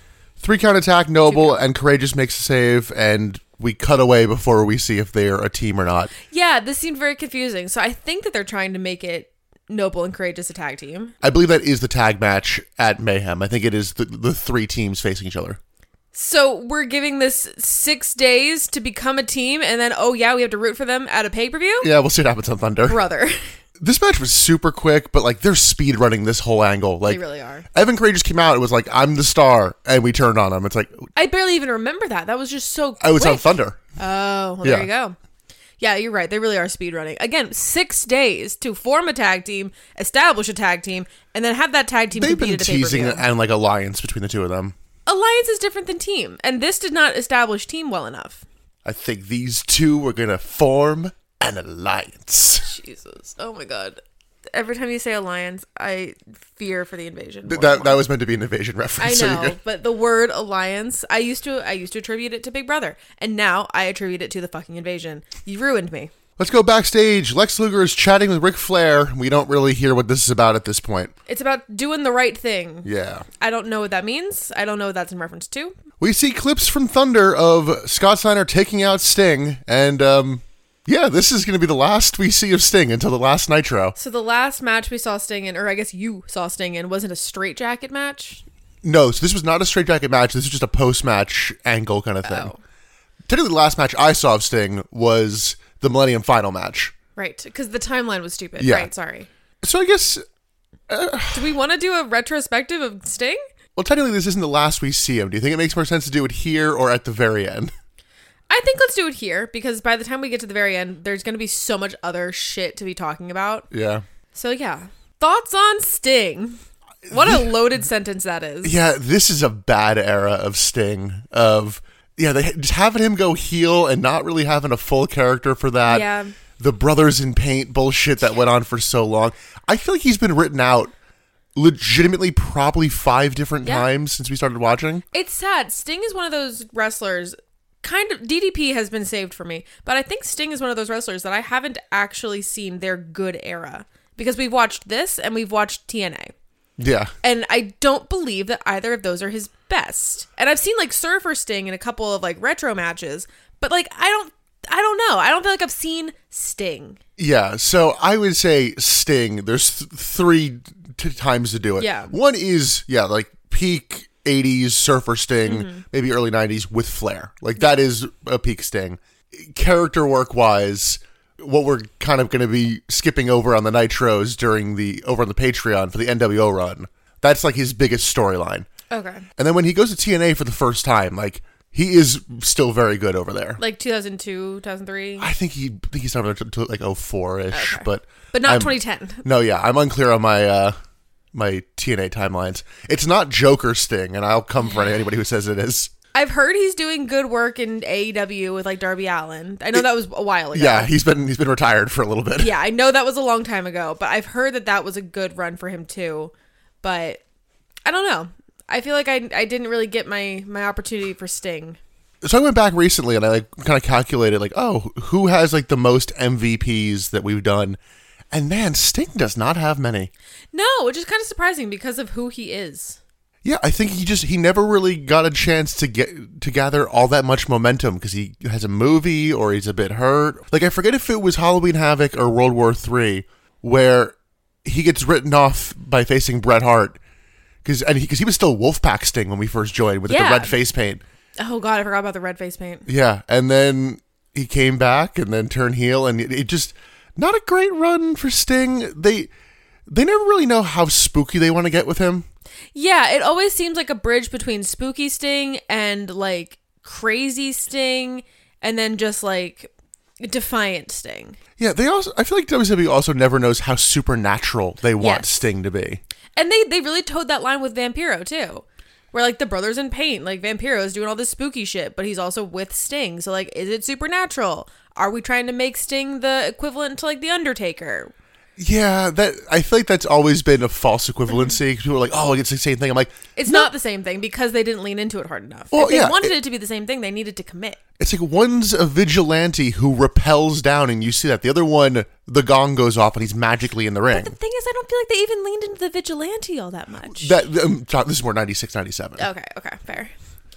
Speaker 1: 3 Count attack, Noble, and Courageous makes a save, and we cut away before we see if they're a team or not.
Speaker 2: Yeah, this seemed very confusing. So I think that they're trying to make it Noble and Courageous a tag team.
Speaker 1: I believe that is the tag match at Mayhem. I think it is the 3 teams facing each other.
Speaker 2: So we're giving this 6 days to become a team, and then, oh yeah, we have to root for them at a pay-per-view?
Speaker 1: Yeah, we'll see what happens on Thunder.
Speaker 2: Brother.
Speaker 1: This match was super quick, but like they're speed running this whole angle. Like
Speaker 2: They really are.
Speaker 1: Evan Courageous came out, it was like, I'm the star, and we turned on him. It's like
Speaker 2: I barely even remember that. That was just so quick.
Speaker 1: I was on Thunder.
Speaker 2: Oh, well, there you go. Yeah, you're right. They really are speed running. Again, 6 days to form a tag team, establish a tag team, and then have that tag team
Speaker 1: They've
Speaker 2: compete
Speaker 1: been
Speaker 2: at a pay-per-view.
Speaker 1: teasing and like alliance between the two of them.
Speaker 2: Alliance is different than team, and this did not establish team well enough.
Speaker 1: I think these two were gonna form an alliance.
Speaker 2: Jesus. Oh my god. Every time you say alliance, I fear for the invasion.
Speaker 1: That was meant to be an invasion reference.
Speaker 2: I know, but the word alliance, I used to attribute it to Big Brother, and now I attribute it to the fucking invasion. You ruined me.
Speaker 1: Let's go backstage. Lex Luger is chatting with Ric Flair. We don't really hear what this is about at this point.
Speaker 2: It's about doing the right thing.
Speaker 1: Yeah.
Speaker 2: I don't know what that means. I don't know what that's in reference to.
Speaker 1: We see clips from Thunder of Scott Steiner taking out Sting, and yeah, this is going to be the last we see of Sting until the last Nitro.
Speaker 2: So the last match we saw Sting in, or I guess you saw Sting in, wasn't a straitjacket match?
Speaker 1: No, so this was not a straitjacket match. This was just a post-match angle kind of thing.
Speaker 2: Oh.
Speaker 1: Technically, the last match I saw of Sting was the Millennium Final match.
Speaker 2: Right, because the timeline was stupid.
Speaker 1: Yeah.
Speaker 2: Right, sorry.
Speaker 1: So I guess...
Speaker 2: Do we want to do a retrospective of Sting?
Speaker 1: Well, technically, this isn't the last we see him. Do you think it makes more sense to do it here or at the very end?
Speaker 2: I think let's do it here, because by the time we get to the very end, there's going to be so much other shit to be talking about.
Speaker 1: Yeah.
Speaker 2: So yeah. Thoughts on Sting? What a loaded sentence that is.
Speaker 1: Yeah, this is a bad era of Sting. They just having him go heel and not really having a full character for that.
Speaker 2: Yeah.
Speaker 1: The Brothers in Paint bullshit that went on for so long. I feel like he's been written out legitimately probably 5 different times since we started watching.
Speaker 2: It's sad. Sting is one of those wrestlers, kind of, DDP has been saved for me, but I think Sting is one of those wrestlers that I haven't actually seen their good era, because we've watched this and we've watched TNA.
Speaker 1: Yeah.
Speaker 2: And I don't believe that either of those are his best. And I've seen like Surfer Sting in a couple of like retro matches, but like I don't know. I don't feel like I've seen Sting.
Speaker 1: Yeah, so I would say Sting, there's 3 times to do it.
Speaker 2: Yeah.
Speaker 1: One is, like peak 80s Surfer Sting, maybe early 90s with Flair. Like that is a peak Sting. Character work wise, what we're kind of going to be skipping over on the Nitros over on the Patreon for the NWO run, that's like his biggest storyline.
Speaker 2: Okay.
Speaker 1: And then when he goes to TNA for the first time, like he is still very good over there.
Speaker 2: Like 2002, 2003?
Speaker 1: I think he started to like 04-ish,
Speaker 2: Okay.
Speaker 1: but
Speaker 2: not 2010.
Speaker 1: No, yeah, I'm unclear on my my TNA timelines. It's not Joker Sting, and I'll come for anybody who says it is.
Speaker 2: I've heard he's doing good work in AEW with like Darby Allin. I know that was a while ago.
Speaker 1: Yeah, he's been retired for a little bit.
Speaker 2: Yeah, I know that was a long time ago, but I've heard that was a good run for him too. But I don't know. I feel like I didn't really get my opportunity for Sting.
Speaker 1: So I went back recently and I like kind of calculated like, oh, who has like the most MVPs that we've done? And man, Sting does not have many.
Speaker 2: No, which is kind of surprising because of who he is.
Speaker 1: Yeah, I think he never really got a chance to gather all that much momentum because he has a movie or he's a bit hurt. Like I forget if it was Halloween Havoc or World War III where he gets written off by facing Bret Hart because he was still Wolfpack Sting when we first joined with the red face paint.
Speaker 2: Oh God, I forgot about the red face paint.
Speaker 1: Yeah, and then he came back and then turned heel, and it just not a great run for Sting. They never really know how spooky they want to get with him.
Speaker 2: Yeah, it always seems like a bridge between spooky Sting and like crazy Sting, and then just like defiant Sting.
Speaker 1: Yeah, I feel like WWE also never knows how supernatural they want Sting to be.
Speaker 2: And they really towed that line with Vampiro too. Where like the brothers in paint, like Vampiro is doing all this spooky shit, but he's also with Sting. So like, is it supernatural? Are we trying to make Sting the equivalent to like the Undertaker?
Speaker 1: Yeah, I feel like that's always been a false equivalency. People are like, "Oh, it's the same thing." I'm like,
Speaker 2: it's not the same thing because they didn't lean into it hard enough.
Speaker 1: Well,
Speaker 2: if they wanted it to be the same thing, they needed to commit.
Speaker 1: It's like one's a vigilante who rappels down, and you see that. The other one, the gong goes off, and he's magically in the ring.
Speaker 2: But the thing is, I don't feel like they even leaned into the vigilante all that much.
Speaker 1: This is more 96, 97.
Speaker 2: Okay, fair.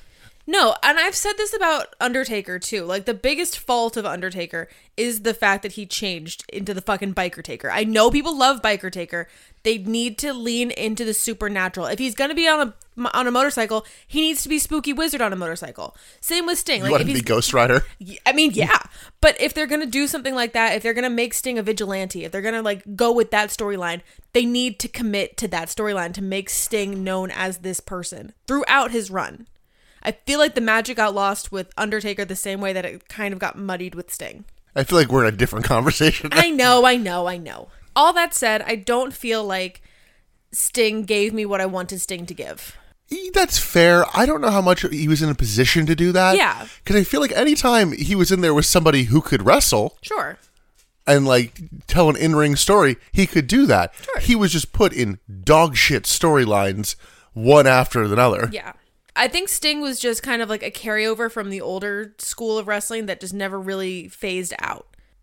Speaker 2: No, and I've said this about Undertaker too. Like the biggest fault of Undertaker is the fact that he changed into the fucking Biker Taker. I know people love Biker Taker. They need to lean into the supernatural. If he's gonna be on a motorcycle, he needs to be Spooky Wizard on a motorcycle. Same with Sting.
Speaker 1: You want him to be Ghost Rider?
Speaker 2: I mean, yeah. But if they're gonna do something like that, if they're gonna make Sting a vigilante, if they're gonna like go with that storyline, they need to commit to that storyline to make Sting known as this person throughout his run. I feel like the magic got lost with Undertaker the same way that it kind of got muddied with Sting.
Speaker 1: I feel like we're in a different conversation.
Speaker 2: I know. All that said, I don't feel like Sting gave me what I wanted Sting to give.
Speaker 1: That's fair. I don't know how much he was in a position to do that.
Speaker 2: Yeah.
Speaker 1: Because I feel like anytime he was in there with somebody who could wrestle.
Speaker 2: Sure.
Speaker 1: And like tell an in-ring story, he could do that.
Speaker 2: Sure.
Speaker 1: He was just put in dog shit storylines one after another.
Speaker 2: Yeah. I think Sting was just kind of like a carryover from the older school of wrestling that just never really phased out.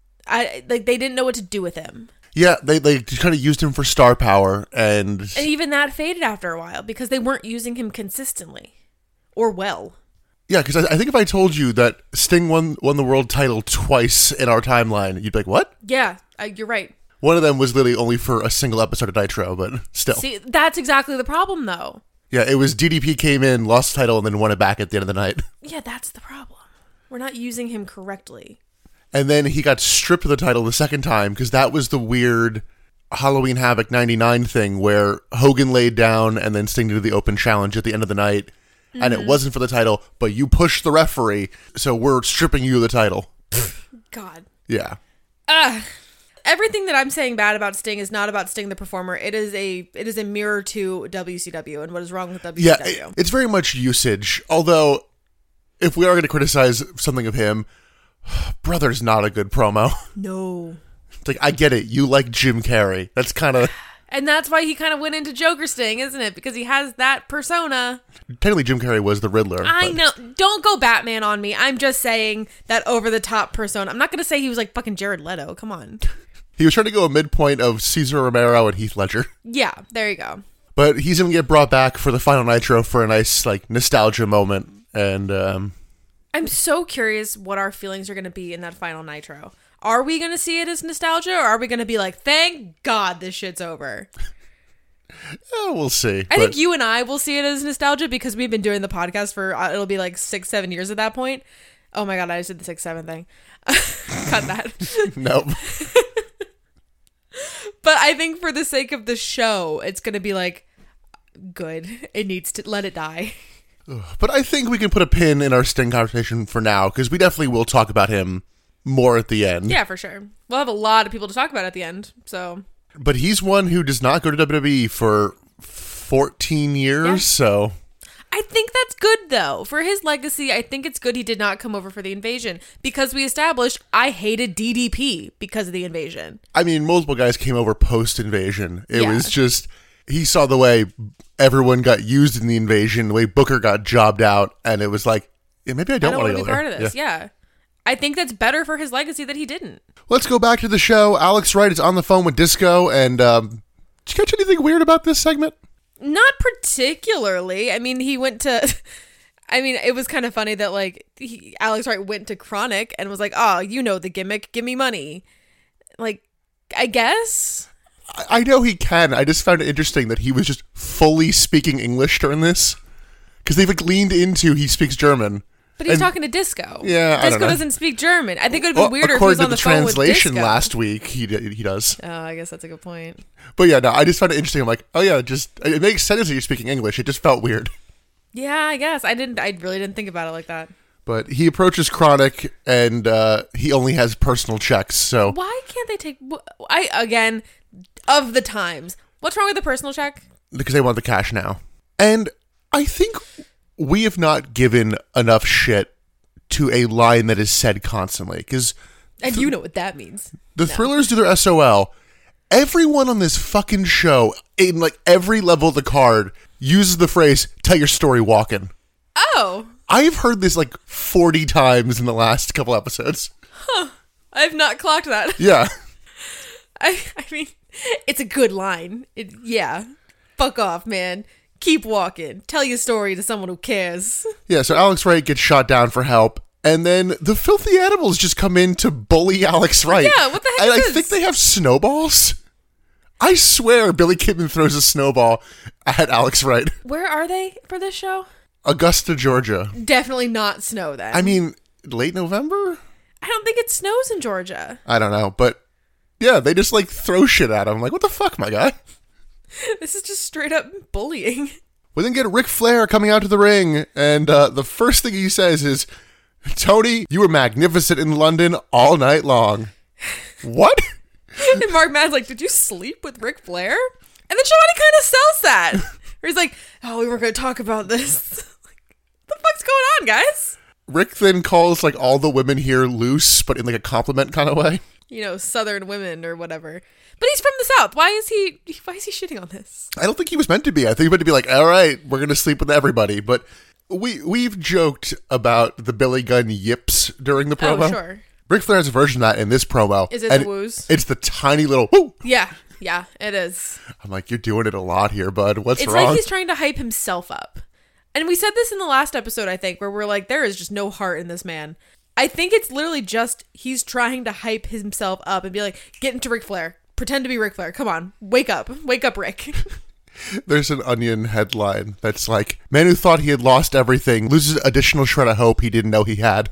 Speaker 2: They didn't know what to do with him.
Speaker 1: Yeah, they kind of used him for star power, and
Speaker 2: even that faded after a while because they weren't using him consistently or well.
Speaker 1: Yeah, because I think if I told you that Sting won the world title twice in our timeline, you'd be like, "What?"
Speaker 2: Yeah, you're right.
Speaker 1: One of them was literally only for a single episode of Nitro, but still.
Speaker 2: See, that's exactly the problem, though.
Speaker 1: Yeah, it was DDP came in, lost the title, and then won it back at the end of the night.
Speaker 2: Yeah, that's the problem. We're not using him correctly.
Speaker 1: And then he got stripped of the title the second time because that was the weird Halloween Havoc 99 thing where Hogan laid down and then Sting did the open challenge at the end of the night. Mm-hmm. And it wasn't for the title, but you pushed the referee, so we're stripping you of the title.
Speaker 2: God.
Speaker 1: Yeah.
Speaker 2: Everything that I'm saying bad about Sting is not about Sting the performer. It is a mirror to WCW and what is wrong with WCW.
Speaker 1: Yeah, it's very much usage. Although, if we are going to criticize something of him, Brother's not a good promo.
Speaker 2: No.
Speaker 1: It's like, I get it. You like Jim Carrey. That's kind of...
Speaker 2: And that's why he kind of went into Joker Sting, isn't it? Because he has that persona.
Speaker 1: Technically, Jim Carrey was the Riddler.
Speaker 2: I know. Don't go Batman on me. I'm just saying that over-the-top persona. I'm not going to say he was like fucking Jared Leto. Come on.
Speaker 1: He was trying to go a midpoint of Cesar Romero and Heath Ledger.
Speaker 2: Yeah, there you go.
Speaker 1: But he's going to get brought back for the final Nitro for a nice like nostalgia moment. And
Speaker 2: I'm so curious what our feelings are going to be in that final Nitro. Are we going to see it as nostalgia, or are we going to be like, thank God this shit's over?
Speaker 1: We'll see.
Speaker 2: I think you and I will see it as nostalgia because we've been doing the podcast for, it'll be like 6-7 years at that point. Oh my God, I just did the 6-7 thing. Cut that.
Speaker 1: Nope.
Speaker 2: But I think for the sake of the show, it's going to be like, good. It needs to let it die.
Speaker 1: But I think we can put a pin in our Sting conversation for now, because we definitely will talk about him more at the end.
Speaker 2: Yeah, for sure. We'll have a lot of people to talk about at the end, so.
Speaker 1: But he's one who does not go to WWE for 14 years, so.
Speaker 2: I think that's good, though. For his legacy, I think it's good he did not come over for the invasion. Because we established I hated DDP because of the invasion.
Speaker 1: I mean, multiple guys came over post-invasion. It was just, he saw the way everyone got used in the invasion, the way Booker got jobbed out, and it was like, Yeah, maybe I
Speaker 2: I
Speaker 1: don't
Speaker 2: don't
Speaker 1: want
Speaker 2: want
Speaker 1: to
Speaker 2: to
Speaker 1: go
Speaker 2: be part
Speaker 1: there.
Speaker 2: of this. Yeah. I think that's better for his legacy that he didn't.
Speaker 1: Let's go back to the show. Alex Wright is on the phone with Disco, and did you catch anything weird about this segment?
Speaker 2: Not particularly. I mean, he went to... I mean, it was kind of funny that, like, Alex Wright went to Chronic and was like, oh, you know the gimmick. Give me money. Like, I guess...
Speaker 1: I know he can. I just found it interesting that he was just fully speaking English during this. Because they've like leaned into he speaks German.
Speaker 2: But he's talking to Disco.
Speaker 1: Yeah, I don't
Speaker 2: Disco
Speaker 1: know.
Speaker 2: doesn't speak German. I think it would have been weirder if he
Speaker 1: according
Speaker 2: was
Speaker 1: to
Speaker 2: on
Speaker 1: the
Speaker 2: the phone with
Speaker 1: translation
Speaker 2: Disco.
Speaker 1: last week, he does.
Speaker 2: Oh, I guess that's a good point.
Speaker 1: But yeah, no, I just found it interesting. I'm like, oh yeah, just it makes sense that you're speaking English. It just felt weird.
Speaker 2: Yeah, I guess. I really didn't think about it like that.
Speaker 1: But he approaches Chronic, and he only has personal checks. So
Speaker 2: Why can't they take... Again, of the times. What's wrong with the personal check?
Speaker 1: because they want the cash now, and I think we have not given enough shit to a line that is said constantly. Because
Speaker 2: And you know what that means.
Speaker 1: the Thrillers do their SOL. Everyone on this fucking show, in like every level of the card, uses the phrase "tell your story walking."
Speaker 2: Oh.
Speaker 1: I've heard this like 40 times in the last couple episodes.
Speaker 2: I've not clocked that.
Speaker 1: Yeah.
Speaker 2: I mean, it's a good line. Yeah. Fuck off, man. Keep walking. Tell your story to someone who cares.
Speaker 1: Yeah, so Alex Wright gets shot down for help, and then the filthy animals just come in to bully Alex Wright.
Speaker 2: Yeah, what the heck
Speaker 1: And I
Speaker 2: is this?
Speaker 1: think they have snowballs. I swear Billy Kidman throws a snowball at Alex Wright.
Speaker 2: Where are they for this show?
Speaker 1: Augusta, Georgia.
Speaker 2: Definitely not snow then.
Speaker 1: I mean, late November?
Speaker 2: I don't think it snows in Georgia.
Speaker 1: I don't know, but yeah, they just like throw shit at him. Like, what the fuck, my guy?
Speaker 2: This is just straight up bullying.
Speaker 1: We then get Ric Flair coming out to the ring, and the first thing he says is, "Tony, you were magnificent in London all night long." What?
Speaker 2: And Mark Madden's like, did you sleep with Ric Flair? And then Shivani kind of sells that. Where he's like, oh, we weren't going to talk about this. Like, what the fuck's going on, guys?
Speaker 1: Rick then calls like all the women here loose, but in like a compliment kind of way.
Speaker 2: You know, Southern women or whatever. But he's from the South. Why is he shitting on this?
Speaker 1: I don't think he was meant to be. I think he was meant to be like, all right, we're gonna sleep with everybody. But we've joked about the Billy Gunn yips during the promo.
Speaker 2: Oh, sure.
Speaker 1: Ric Flair has a version of that in this promo.
Speaker 2: Is it
Speaker 1: and
Speaker 2: the woos?
Speaker 1: It's the tiny little woo.
Speaker 2: Yeah, it is.
Speaker 1: I'm like, you're doing it a lot here, bud. What's
Speaker 2: It's
Speaker 1: wrong?
Speaker 2: like he's trying to hype himself up. And we said this in the last episode, I think, where we're like, there is just no heart in this man. I think it's literally just he's trying to hype himself up and be like, get into Ric Flair. Pretend to be Ric Flair. Come on. Wake up, Rick.
Speaker 1: There's an Onion headline that's like, man who thought he had lost everything loses additional shred of hope he didn't know he had.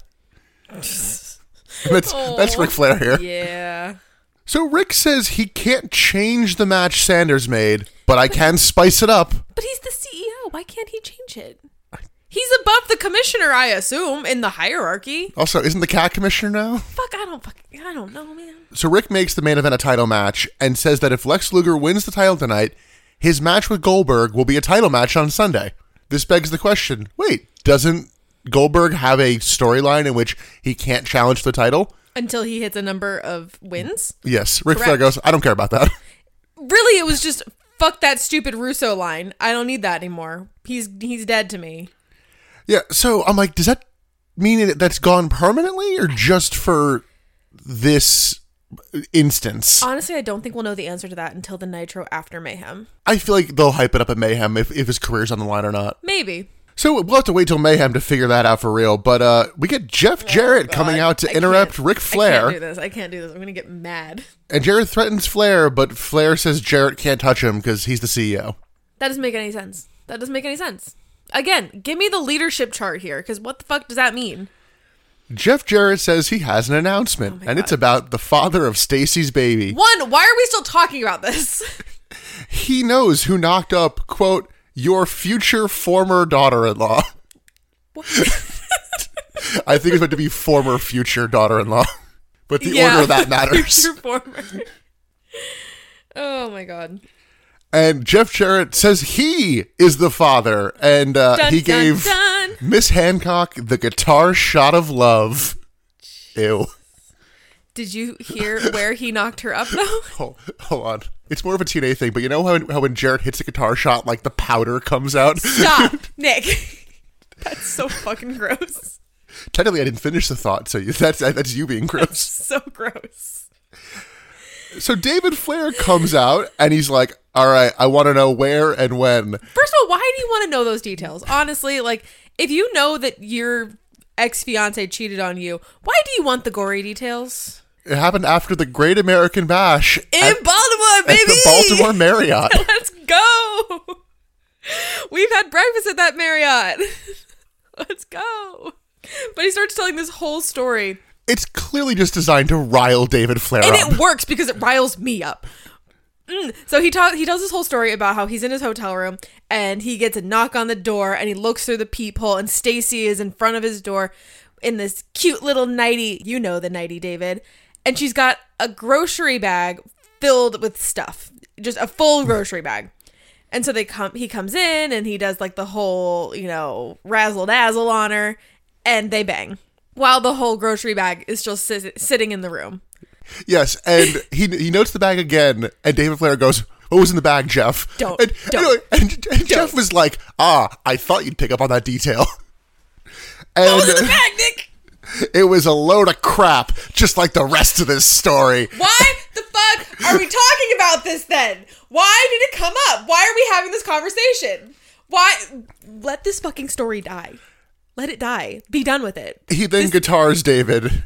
Speaker 1: That's Ric Flair here.
Speaker 2: Yeah.
Speaker 1: So Rick says he can't change the match Sanders made, but I can spice it up.
Speaker 2: But he's the CEO. Why can't he change it? He's above the commissioner, I assume, in the hierarchy.
Speaker 1: Also, isn't the cat commissioner now?
Speaker 2: Fuck, I don't know, man.
Speaker 1: So Rick makes the main event a title match and says that if Lex Luger wins the title tonight, his match with Goldberg will be a title match on Sunday. This begs the question, wait, doesn't Goldberg have a storyline in which he can't challenge the title?
Speaker 2: Until he hits a number of wins?
Speaker 1: Yes. Ric
Speaker 2: Correct.
Speaker 1: Flair goes, I don't care about that.
Speaker 2: Really, it was just, fuck that stupid Russo line. I don't need that anymore. He's dead to me.
Speaker 1: Yeah, so I'm like, does that mean that's gone permanently or just for this instance?
Speaker 2: Honestly, I don't think we'll know the answer to that until the Nitro after Mayhem.
Speaker 1: I feel like they'll hype it up at Mayhem if his career's on the line or not.
Speaker 2: Maybe.
Speaker 1: So we'll have to wait till Mayhem to figure that out for real. But we get Jeff Jarrett coming out to interrupt Ric Flair.
Speaker 2: I can't do this. I'm going to get mad.
Speaker 1: And Jarrett threatens Flair, but Flair says Jarrett can't touch him because he's the CEO.
Speaker 2: That doesn't make any sense. Again, give me the leadership chart here, because what the fuck does that mean?
Speaker 1: Jeff Jarrett says he has an announcement, and it's about the father of Stacy's baby.
Speaker 2: One, why are we still talking about this?
Speaker 1: He knows who knocked up, quote, your future former daughter-in-law.
Speaker 2: What?
Speaker 1: I think it's meant to be former future daughter-in-law. But the order of that matters.
Speaker 2: Future former. Oh my god.
Speaker 1: And Jeff Jarrett says he is the father. And he gave Miss Hancock the guitar shot of love. Ew.
Speaker 2: Did you hear where he knocked her up, though?
Speaker 1: Hold on. It's more of a TNA thing, but you know how when Jarrett hits a guitar shot, like the powder comes out?
Speaker 2: Stop, Nick. That's so fucking gross.
Speaker 1: Technically, I didn't finish the thought, so that's you being gross.
Speaker 2: So gross.
Speaker 1: So David Flair comes out, and he's like, all right, I want to know where and when.
Speaker 2: First of all, why do you want to know those details? Honestly, like, if you know that your ex-fiance cheated on you, why do you want the gory details?
Speaker 1: It happened after the Great American Bash.
Speaker 2: In Baltimore, baby!
Speaker 1: At the Baltimore Marriott.
Speaker 2: Let's go! We've had breakfast at that Marriott. Let's go. But he starts telling this whole story.
Speaker 1: It's clearly just designed to rile David Flair
Speaker 2: And
Speaker 1: up.
Speaker 2: it works because it riles me up. So he tells this whole story about how he's in his hotel room and he gets a knock on the door and he looks through the peephole and Stacy is in front of his door in this cute little nightie. You know the nightie, David. And she's got a grocery bag filled with stuff. Just a full grocery bag. And so he comes in and he does like the whole, razzle dazzle on her and they bang. While the whole grocery bag is still sitting in the room.
Speaker 1: Yes, and he notes the bag again, and David Flair goes, what was in the bag, Jeff?
Speaker 2: Don't.
Speaker 1: And Jeff was like, I thought you'd pick up on that detail. And
Speaker 2: what was in the bag, Nick?
Speaker 1: It was a load of crap, just like the rest of this story.
Speaker 2: Why the fuck are we talking about this then? Why did it come up? Why are we having this conversation? Why? Let this fucking story die. Let it die. Be done with it.
Speaker 1: He then guitars David.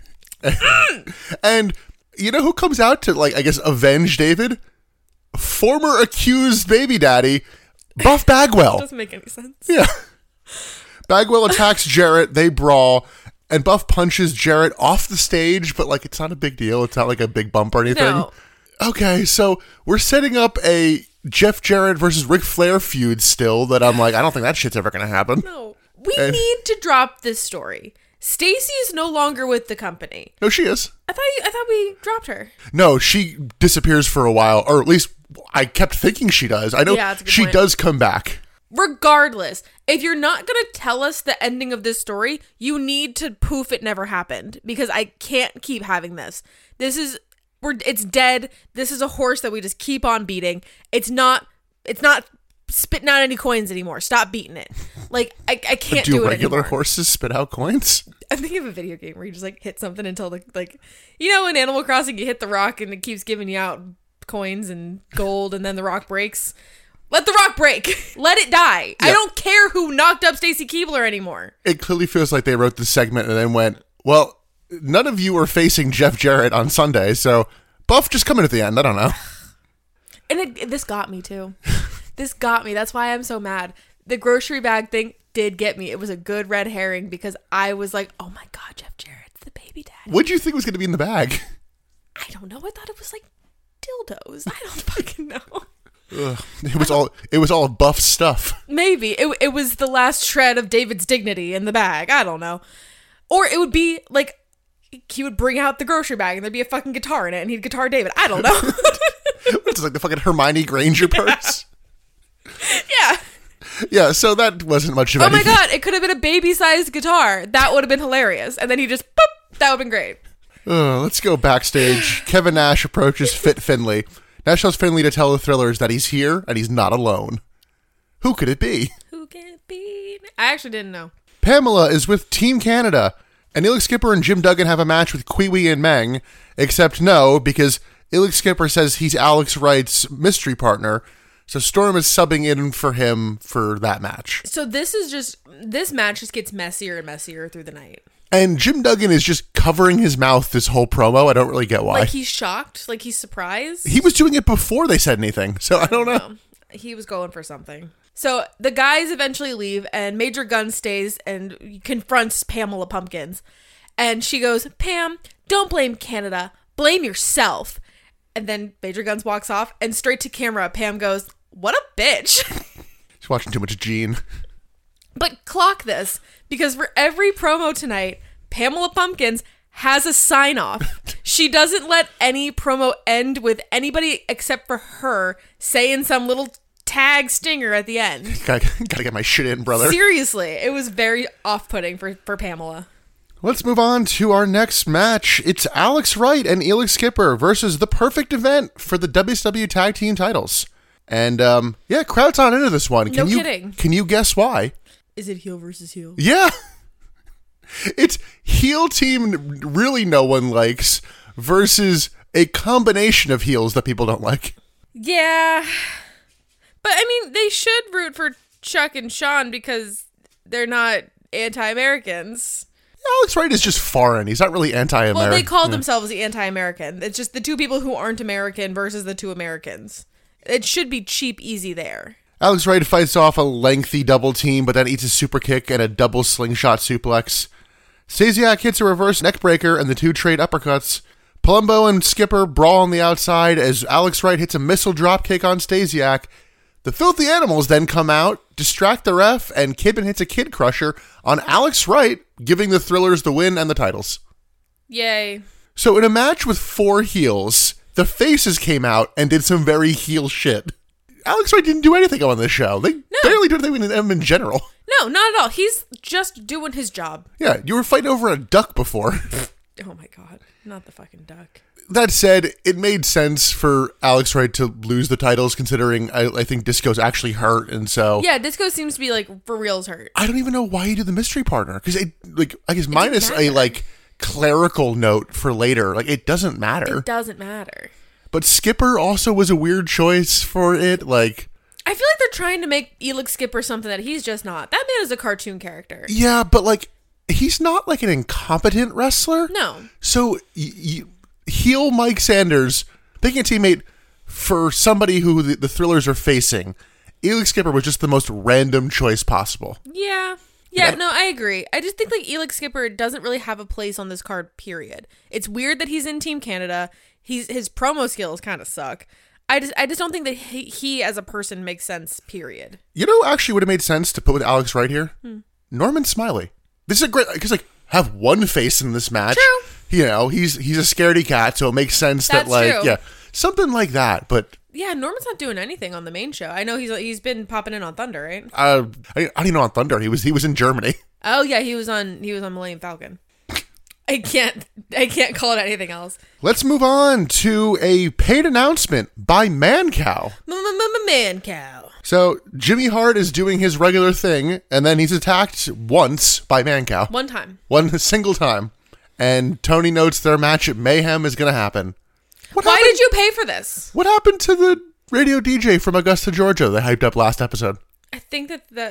Speaker 1: And you know who comes out to, avenge David? Former accused baby daddy, Buff Bagwell.
Speaker 2: Doesn't make any sense.
Speaker 1: Yeah. Bagwell attacks Jarrett. They brawl. And Buff punches Jarrett off the stage, but, it's not a big deal. It's not like a big bump or anything.
Speaker 2: No.
Speaker 1: Okay, so we're setting up a Jeff Jarrett versus Ric Flair feud still that I'm like, I don't think that shit's ever going to happen.
Speaker 2: No. We need to drop this story. Stacy is no longer with the company.
Speaker 1: No, she is.
Speaker 2: I thought we dropped her.
Speaker 1: No, she disappears for a while, or at least I kept thinking she does. I know she does come back.
Speaker 2: Regardless, if you're not going to tell us the ending of this story, you need to poof it never happened because I can't keep having this. It's dead. This is a horse that we just keep on beating. It's not spitting out any coins anymore. Stop beating it. I can't do it anymore. Do
Speaker 1: regular horses spit out coins?
Speaker 2: I'm thinking of a video game where you just hit something until in Animal Crossing you hit the rock and it keeps giving you out coins and gold and then the rock breaks. Let the rock break. Let it die. Yeah. I don't care who knocked up Stacy Keibler anymore.
Speaker 1: It clearly feels like they wrote the segment and then went, well, none of you are facing Jeff Jarrett on Sunday, so Buff just come in at the end. I don't know.
Speaker 2: And this got me too. This got me. That's why I'm so mad. The grocery bag thing did get me. It was a good red herring because I was like, oh my God, Jeff Jarrett's the baby dad.
Speaker 1: What did you think was going to be in the bag?
Speaker 2: I don't know. I thought it was dildos. I don't fucking know.
Speaker 1: Ugh. It was all Buff stuff.
Speaker 2: Maybe. It was the last shred of David's dignity in the bag. I don't know. Or it would be he would bring out the grocery bag and there'd be a fucking guitar in it and he'd guitar David. I don't know.
Speaker 1: It's like the fucking Hermione Granger purse.
Speaker 2: Yeah.
Speaker 1: Yeah, so that wasn't much of anything.
Speaker 2: Oh my God, it could have been a baby-sized guitar. That would have been hilarious. And then he just, boop, that would have been great.
Speaker 1: Let's go backstage. Kevin Nash approaches Fit Finlay. Nash tells Finlay to tell the Thrillers that he's here and he's not alone. Who could it be?
Speaker 2: Who can it be? I actually didn't know.
Speaker 1: Pamela is with Team Canada. And Elix Skipper and Jim Duggan have a match with Kiwi and Meng. Except no, because Elix Skipper says he's Alex Wright's mystery partner. So Storm is subbing in for him for that match.
Speaker 2: So this match just gets messier and messier through the night.
Speaker 1: And Jim Duggan is just covering his mouth this whole promo. I don't really get why.
Speaker 2: He's shocked, he's surprised.
Speaker 1: He was doing it before they said anything, so I don't know.
Speaker 2: He was going for something. So the guys eventually leave and Major Gunn stays and confronts Pamela Pumpkins. And she goes, Pam, don't blame Canada. Blame yourself. And then Major Gunn walks off and straight to camera, Pam goes, what a bitch.
Speaker 1: She's watching too much Gene.
Speaker 2: But clock this, because for every promo tonight, Pamela Pumpkins has a sign-off. She doesn't let any promo end with anybody except for her saying some little tag stinger at the end.
Speaker 1: Gotta get my shit in, brother.
Speaker 2: Seriously, it was very off-putting for Pamela.
Speaker 1: Let's move on to our next match. It's Alex Wright and Elix Skipper versus The Perfect Event for the WCW Tag Team titles. And, crowd's on into this one.
Speaker 2: No kidding.
Speaker 1: Can you guess why?
Speaker 2: Is it heel versus heel?
Speaker 1: Yeah. It's heel team really no one likes versus a combination of heels that people don't like.
Speaker 2: Yeah. But, I mean, they should root for Chuck and Sean because they're not anti-Americans.
Speaker 1: Alex Wright is just foreign. He's not really anti-American.
Speaker 2: Well, they call themselves the anti-American. It's just the two people who aren't American versus the two Americans. It should be cheap, easy there.
Speaker 1: Alex Wright fights off a lengthy double team, but then eats a super kick and a double slingshot suplex. Stasiak hits a reverse neckbreaker and the two trade uppercuts. Palumbo and Skipper brawl on the outside as Alex Wright hits a missile dropkick on Stasiak. The Filthy Animals then come out, distract the ref, and Kidman hits a Kid Crusher on Alex Wright, giving the Thrillers the win and the titles.
Speaker 2: Yay.
Speaker 1: So in a match with 4 heels, the faces came out and did some very heel shit. Alex Wright didn't do anything on this show. They barely do anything with him in general.
Speaker 2: No, not at all. He's just doing his job.
Speaker 1: Yeah, you were fighting over a duck before.
Speaker 2: Oh my god, not the fucking duck.
Speaker 1: That said, it made sense for Alex Wright to lose the titles considering I think Disco's actually hurt, and so...
Speaker 2: Yeah, Disco seems to be, like, for reals hurt.
Speaker 1: I don't even know why he did the mystery partner, because, I guess minus a, clerical note for later, it doesn't matter.
Speaker 2: It doesn't matter.
Speaker 1: But Skipper also was a weird choice for it,
Speaker 2: I feel like they're trying to make Elix Skipper something that he's just not. That man is a cartoon character.
Speaker 1: Yeah, but, he's not, an incompetent wrestler.
Speaker 2: No.
Speaker 1: So, heel Mike Sanders, picking a teammate for somebody who the Thrillers are facing, Elix Skipper was just the most random choice possible.
Speaker 2: Yeah. Yeah, no, I agree. I just think Elix Skipper doesn't really have a place on this card, period. It's weird that he's in Team Canada. His promo skills kind of suck. I just don't think that he as a person makes sense, period.
Speaker 1: You know, actually would have made sense to put with Alex right here? Norman Smiley. This is a great, because have one face in this match.
Speaker 2: True.
Speaker 1: You know, he's a scaredy cat, so it makes sense
Speaker 2: That's true.
Speaker 1: yeah, something like that. But
Speaker 2: yeah, Norman's not doing anything on the main show. I know he's been popping in on Thunder, right?
Speaker 1: I didn't know on Thunder. He was in Germany.
Speaker 2: Oh yeah, he was on Millennium Falcon. I can't call it anything else.
Speaker 1: Let's move on to a paid announcement by Mancow.
Speaker 2: Mancow.
Speaker 1: So Jimmy Hart is doing his regular thing, and then he's attacked once by Mancow.
Speaker 2: One time.
Speaker 1: One single time. And Tony notes their match at Mayhem is going to happen.
Speaker 2: Why did you pay for this?
Speaker 1: What happened to the radio DJ from Augusta, Georgia that hyped up last episode?
Speaker 2: I think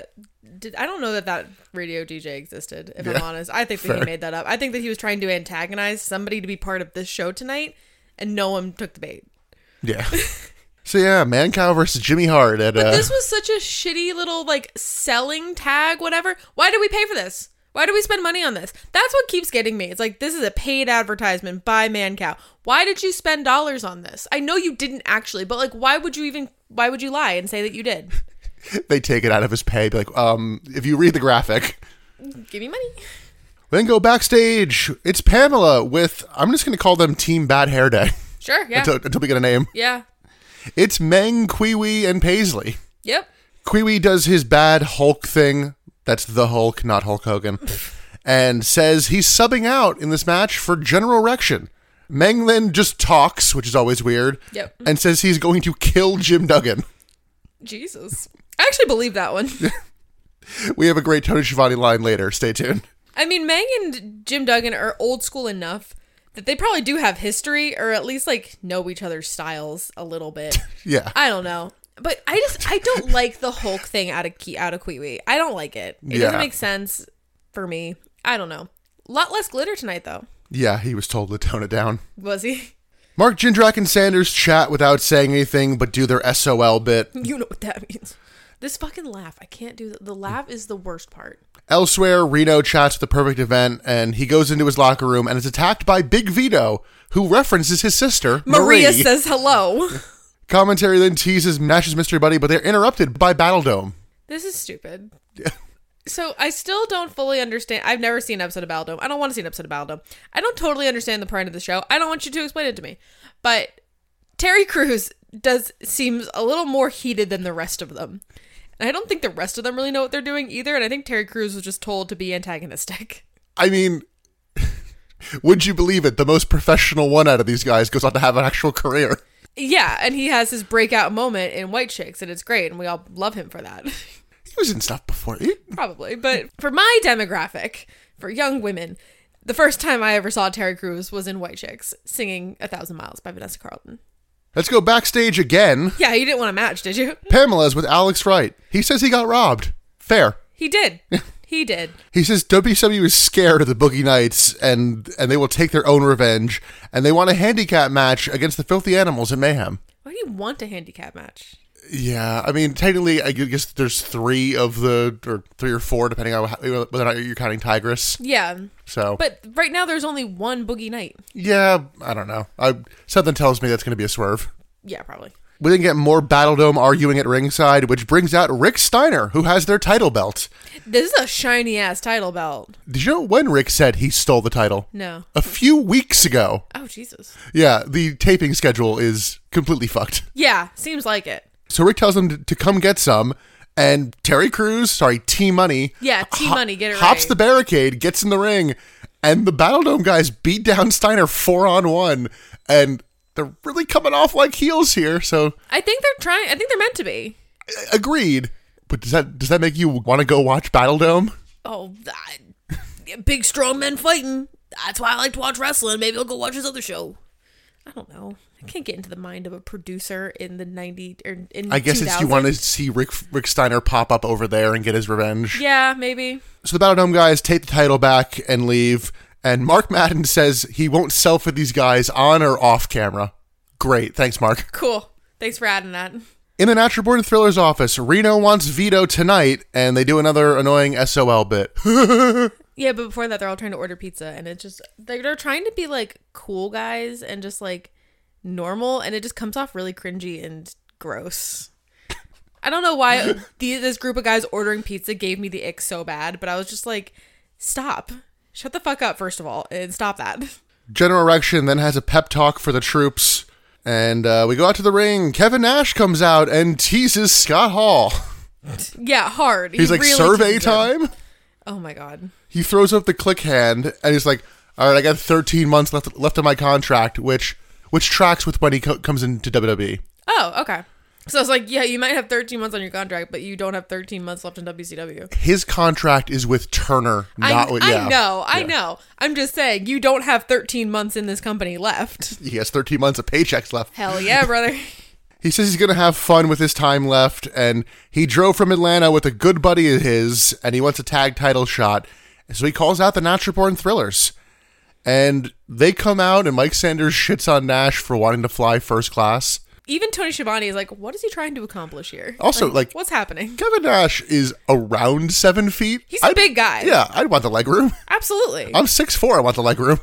Speaker 2: I don't know that radio DJ existed, if I'm honest. I think that he made that up. I think that he was trying to antagonize somebody to be part of this show tonight, and no one took the bait.
Speaker 1: Yeah. So yeah, Mancow versus Jimmy Hart.
Speaker 2: But this was such a shitty little, selling tag, whatever. Why did we pay for this? Why do we spend money on this? That's what keeps getting me. It's this is a paid advertisement by Mancow. Why did you spend dollars on this? I know you didn't actually, but why would you lie and say that you did?
Speaker 1: They take it out of his pay. Be like, if you read the graphic.
Speaker 2: Give me money.
Speaker 1: Then go backstage. It's Pamela with, I'm just going to call them Team Bad Hair Day.
Speaker 2: Sure, yeah.
Speaker 1: Until we get a name.
Speaker 2: Yeah.
Speaker 1: It's Meng, Kwee-Wee, and Paisley.
Speaker 2: Yep.
Speaker 1: Kwee-Wee does his bad Hulk thing. That's the Hulk, not Hulk Hogan. And says he's subbing out in this match for General Erection. Meng then just talks, which is always weird.
Speaker 2: Yep.
Speaker 1: And says he's going to kill Jim Duggan.
Speaker 2: Jesus. I actually believe that one.
Speaker 1: We have a great Tony Schiavone line later. Stay tuned.
Speaker 2: I mean, Meng and Jim Duggan are old school enough that they probably do have history, or at least know each other's styles a little bit.
Speaker 1: Yeah.
Speaker 2: I don't know. But I don't like the Hulk thing out of Kwee-Wee. I don't like it. It doesn't make sense for me. I don't know. A lot less glitter tonight, though.
Speaker 1: Yeah, he was told to tone it down.
Speaker 2: Was he?
Speaker 1: Mark Jindrak and Sanders chat without saying anything, but do their SOL bit.
Speaker 2: You know what that means. This fucking laugh. I can't do that. The laugh is the worst part.
Speaker 1: Elsewhere, Reno chats the perfect event, and he goes into his locker room and is attacked by Big Vito, who references his sister,
Speaker 2: Maria
Speaker 1: Marie.
Speaker 2: says hello.
Speaker 1: Commentary then teases Nash's mystery buddy, but they're interrupted by Battle Dome.
Speaker 2: This is stupid.
Speaker 1: Yeah.
Speaker 2: So I still don't fully understand. I've never seen an episode of Battle Dome. I don't want to see an episode of Battle Dome. I don't totally understand the point of the show. I don't want you to explain it to me. But Terry Crews seems a little more heated than the rest of them. And I don't think the rest of them really know what they're doing either. And I think Terry Crews was just told to be antagonistic.
Speaker 1: I mean, would you believe it? The most professional one out of these guys goes on to have an actual career.
Speaker 2: Yeah, and he has his breakout moment in White Chicks, and it's great, and we all love him for that.
Speaker 1: He was in stuff before.
Speaker 2: Probably, but for my demographic, for young women. The first time I ever saw Terry Crews was in White Chicks singing 1,000 Miles by Vanessa Carlton.
Speaker 1: Let's go backstage again.
Speaker 2: Yeah, you didn't want a match, did you?
Speaker 1: Pamela's with Alex Wright. He says he got robbed. Fair.
Speaker 2: He did. He did.
Speaker 1: He says WCW is scared of the Boogie Nights and they will take their own revenge, and they want a handicap match against the Filthy Animals in Mayhem.
Speaker 2: Why do you want a handicap match?
Speaker 1: Yeah, I mean, technically, I guess there's 3 or 4, depending on whether or not you're counting Tigress.
Speaker 2: Yeah.
Speaker 1: So,
Speaker 2: but right now there's only one Boogie Night.
Speaker 1: Yeah, I don't know. Something tells me that's going to be a swerve.
Speaker 2: Yeah, probably.
Speaker 1: We then get more Battle Dome arguing at ringside, which brings out Rick Steiner, who has their title belt.
Speaker 2: This is a shiny-ass title belt.
Speaker 1: Did you know when Rick said he stole the title?
Speaker 2: No.
Speaker 1: A few weeks ago.
Speaker 2: Oh, Jesus.
Speaker 1: Yeah, the taping schedule is completely fucked.
Speaker 2: Yeah, seems like it.
Speaker 1: So Rick tells them to come get some, and T-Money.
Speaker 2: Yeah, T-Money, get it right.
Speaker 1: Hops the barricade, gets in the ring, and the Battle Dome guys beat down Steiner 4-on-1, and they're really coming off like heels here, so...
Speaker 2: I think they're meant to be.
Speaker 1: Agreed. But does that make you want to go watch Battle Dome?
Speaker 2: Oh, big strong men fighting. That's why I like to watch wrestling. Maybe I'll go watch this other show. I don't know. I can't get into the mind of a producer in the 90s or in
Speaker 1: I guess
Speaker 2: 2000.
Speaker 1: it's you want to see Rick Steiner pop up over there and get his revenge.
Speaker 2: Yeah, maybe.
Speaker 1: So the Battle Dome guys take the title back and leave, and Mark Madden says he won't sell for these guys on or off camera. Great. Thanks, Mark.
Speaker 2: Cool. Thanks for adding that.
Speaker 1: In the Natural Born Thrillers office, Reno wants Vito tonight, and they do another annoying SOL bit.
Speaker 2: Yeah, but before that, they're all trying to order pizza, and it's just, they're trying to be, like, cool guys and just, like, normal, and it just comes off really cringy and gross. I don't know why this group of guys ordering pizza gave me the ick so bad, but I was just like, stop. Shut the fuck up, first of all, and stop that.
Speaker 1: General Erection then has a pep talk for the troops, and we go out to the ring. Kevin Nash comes out and teases Scott Hall.
Speaker 2: Yeah, hard.
Speaker 1: He's like,
Speaker 2: really
Speaker 1: survey time?
Speaker 2: Oh my god.
Speaker 1: He throws up the click hand, and he's like, all right, I got 13 months left of my contract, which tracks with when he comes into WWE.
Speaker 2: Oh, okay. So it's like, yeah, you might have 13 months on your contract, but you don't have 13 months left in WCW.
Speaker 1: His contract is with Turner, not with...
Speaker 2: I know. I'm just saying, you don't have 13 months in this company left.
Speaker 1: He has 13 months of paychecks left.
Speaker 2: Hell yeah, brother.
Speaker 1: He says he's going to have fun with his time left, and he drove from Atlanta with a good buddy of his, and he wants a tag title shot. So he calls out the Natural Born Thrillers. And they come out, and Mike Sanders shits on Nash for wanting to fly first class.
Speaker 2: Even Tony Schiavone is like, what is he trying to accomplish here?
Speaker 1: Also, like
Speaker 2: what's happening?
Speaker 1: Kevin Nash is around 7 feet.
Speaker 2: He's a big guy.
Speaker 1: Yeah, I'd want the leg room.
Speaker 2: Absolutely.
Speaker 1: I'm 6'4", I want the leg room.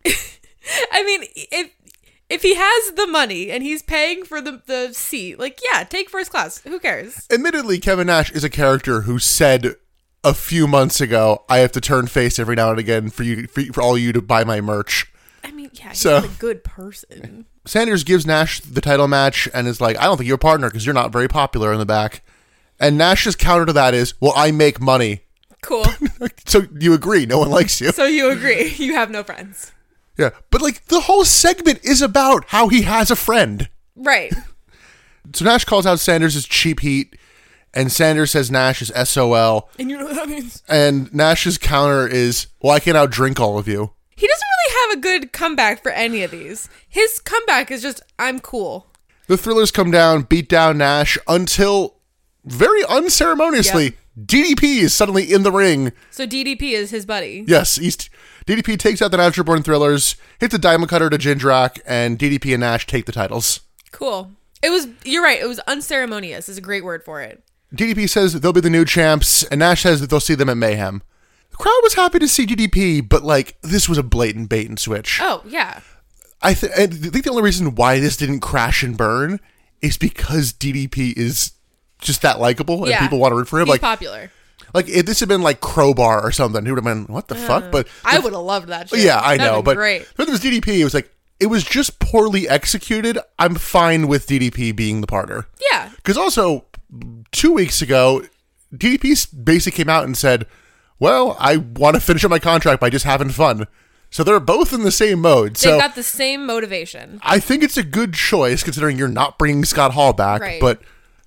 Speaker 2: I mean, if he has the money and he's paying for the seat, like, yeah, take first class. Who cares?
Speaker 1: Admittedly, Kevin Nash is a character who said a few months ago, I have to turn face every now and again for all you to buy my merch.
Speaker 2: I mean, yeah, he's not a good person.
Speaker 1: Sanders gives Nash the title match and is like, I don't think you're a partner because you're not very popular in the back. And Nash's counter to that is, well, I make money.
Speaker 2: Cool.
Speaker 1: So you agree, no one likes you.
Speaker 2: So you agree, you have no friends.
Speaker 1: Yeah, but like the whole segment is about how he has a friend.
Speaker 2: Right.
Speaker 1: So Nash calls out Sanders as cheap heat, and Sanders says Nash is SOL.
Speaker 2: And you know what that means?
Speaker 1: And Nash's counter is, well, I can outdrink all of you.
Speaker 2: He doesn't really have a good comeback for any of these. His comeback is just, I'm cool.
Speaker 1: The Thrillers come down, beat down Nash, until very unceremoniously, DDP is suddenly in the ring.
Speaker 2: So DDP is his buddy.
Speaker 1: Yes, DDP takes out the Natural Born Thrillers, hits a diamond cutter to Jindrak, and DDP and Nash take the titles.
Speaker 2: Cool. You're right, it was unceremonious is a great word for it.
Speaker 1: DDP says they'll be the new champs, and Nash says that they'll see them at Mayhem. The crowd was happy to see DDP, but like, this was a blatant bait and switch.
Speaker 2: Oh, yeah.
Speaker 1: I think the only reason why this didn't crash and burn is because DDP is just that likable, and people want to root for him.
Speaker 2: He's
Speaker 1: like
Speaker 2: popular.
Speaker 1: Like, if this had been like Crowbar or something, he would have been, what the fuck? But
Speaker 2: I would have loved that shit.
Speaker 1: Yeah, I know. But
Speaker 2: great.
Speaker 1: If it was DDP, it was like, it was just poorly executed. I'm fine with DDP being the partner.
Speaker 2: Yeah.
Speaker 1: Because also, 2 weeks ago, DDP basically came out and said, well, I want to finish up my contract by just having fun. So they're both in the same mode.
Speaker 2: They've got the same motivation.
Speaker 1: I think it's a good choice considering you're not bringing Scott Hall back.
Speaker 2: Right.
Speaker 1: But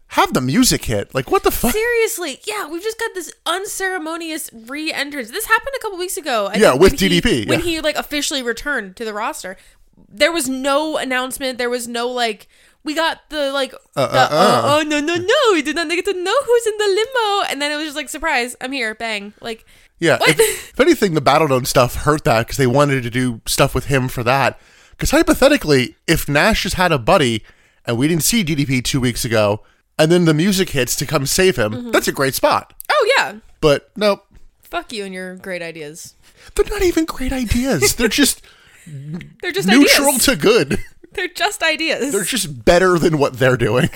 Speaker 1: have the music hit. Like, what the fuck?
Speaker 2: Seriously, yeah, we've just got this unceremonious re-entrance. This happened a couple weeks ago. I
Speaker 1: Yeah,
Speaker 2: think,
Speaker 1: with
Speaker 2: when
Speaker 1: DDP.
Speaker 2: When he, like, officially returned to the roster. There was no announcement. There was no, like, we got the, like, oh, no, we did not get to know who's in the limo. And then it was just like, surprise, I'm here, bang. Like,
Speaker 1: Yeah,
Speaker 2: what?
Speaker 1: if anything, the Battledome stuff hurt that because they wanted to do stuff with him for that. Because hypothetically, if Nash just had a buddy and we didn't see DDP 2 weeks ago, and then the music hits to come save him, that's a great spot.
Speaker 2: Oh, yeah.
Speaker 1: But nope.
Speaker 2: Fuck you and your great ideas.
Speaker 1: They're not even great ideas. They're just
Speaker 2: They're just
Speaker 1: neutral
Speaker 2: ideas.
Speaker 1: to good.
Speaker 2: They're just ideas.
Speaker 1: They're just better than what they're doing.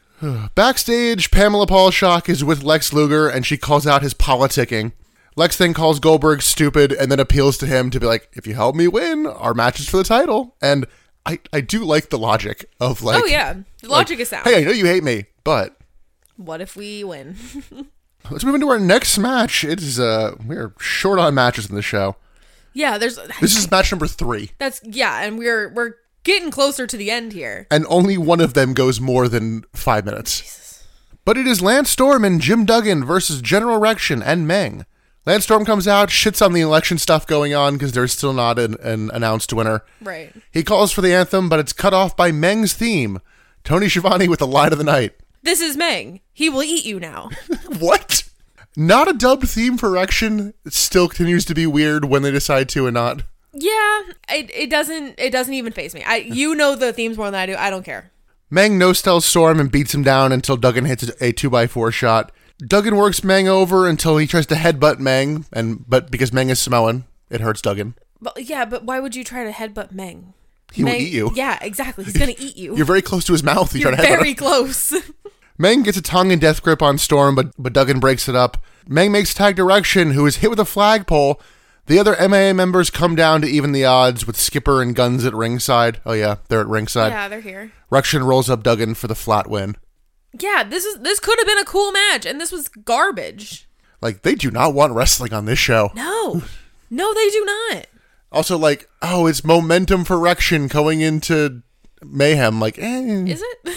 Speaker 1: Backstage, Pamela Paulshock is with Lex Luger, and she calls out his politicking. Lex then calls Goldberg stupid and then appeals to him to be like, if you help me win, our match is for the title. And I do like the logic of like...
Speaker 2: Oh, yeah. The logic is sound.
Speaker 1: Hey, I know you hate me, but...
Speaker 2: What if we win?
Speaker 1: Let's move into our next match. It is, we're short on matches in the show.
Speaker 2: Yeah, there's...
Speaker 1: This is match number 3.
Speaker 2: And we're getting closer to the end here.
Speaker 1: And only one of them goes more than 5 minutes.
Speaker 2: Jesus.
Speaker 1: But it is Lance Storm and Jim Duggan versus General Erection and Meng. Lance Storm comes out, shits on the election stuff going on because there's still not an announced winner.
Speaker 2: Right.
Speaker 1: He calls for the anthem, but it's cut off by Meng's theme. Tony Schiavone with the line of the night.
Speaker 2: This is Meng. He will eat you now.
Speaker 1: What? Not a dubbed theme for Erection. It still continues to be weird when they decide to and not.
Speaker 2: Yeah, it doesn't even faze me. You know the themes more than I do. I don't care.
Speaker 1: Meng no-steals Storm and beats him down until Duggan hits a 2x4 shot. Duggan works Meng over until he tries to headbutt Meng, but because Meng is Samoan, it hurts Duggan.
Speaker 2: But why would you try to headbutt Meng?
Speaker 1: He will eat you.
Speaker 2: Yeah, exactly. He's gonna eat you.
Speaker 1: You're very close to his mouth.
Speaker 2: You're
Speaker 1: try to headbutt
Speaker 2: very
Speaker 1: him.
Speaker 2: close.
Speaker 1: Meng gets a tongue and death grip on Storm, but Duggan breaks it up. Meng makes tag to Erection, who is hit with a flagpole. The other MAA members come down to even the odds with Skipper and Guns at ringside. Oh yeah, they're at ringside.
Speaker 2: Yeah, they're here.
Speaker 1: Erection rolls up Duggan for the flat win.
Speaker 2: Yeah, this could have been a cool match, and this was garbage.
Speaker 1: Like, they do not want wrestling on this show.
Speaker 2: No, they do not.
Speaker 1: Also, like, oh, it's momentum for Erection going into Mayhem. Like,
Speaker 2: Is it?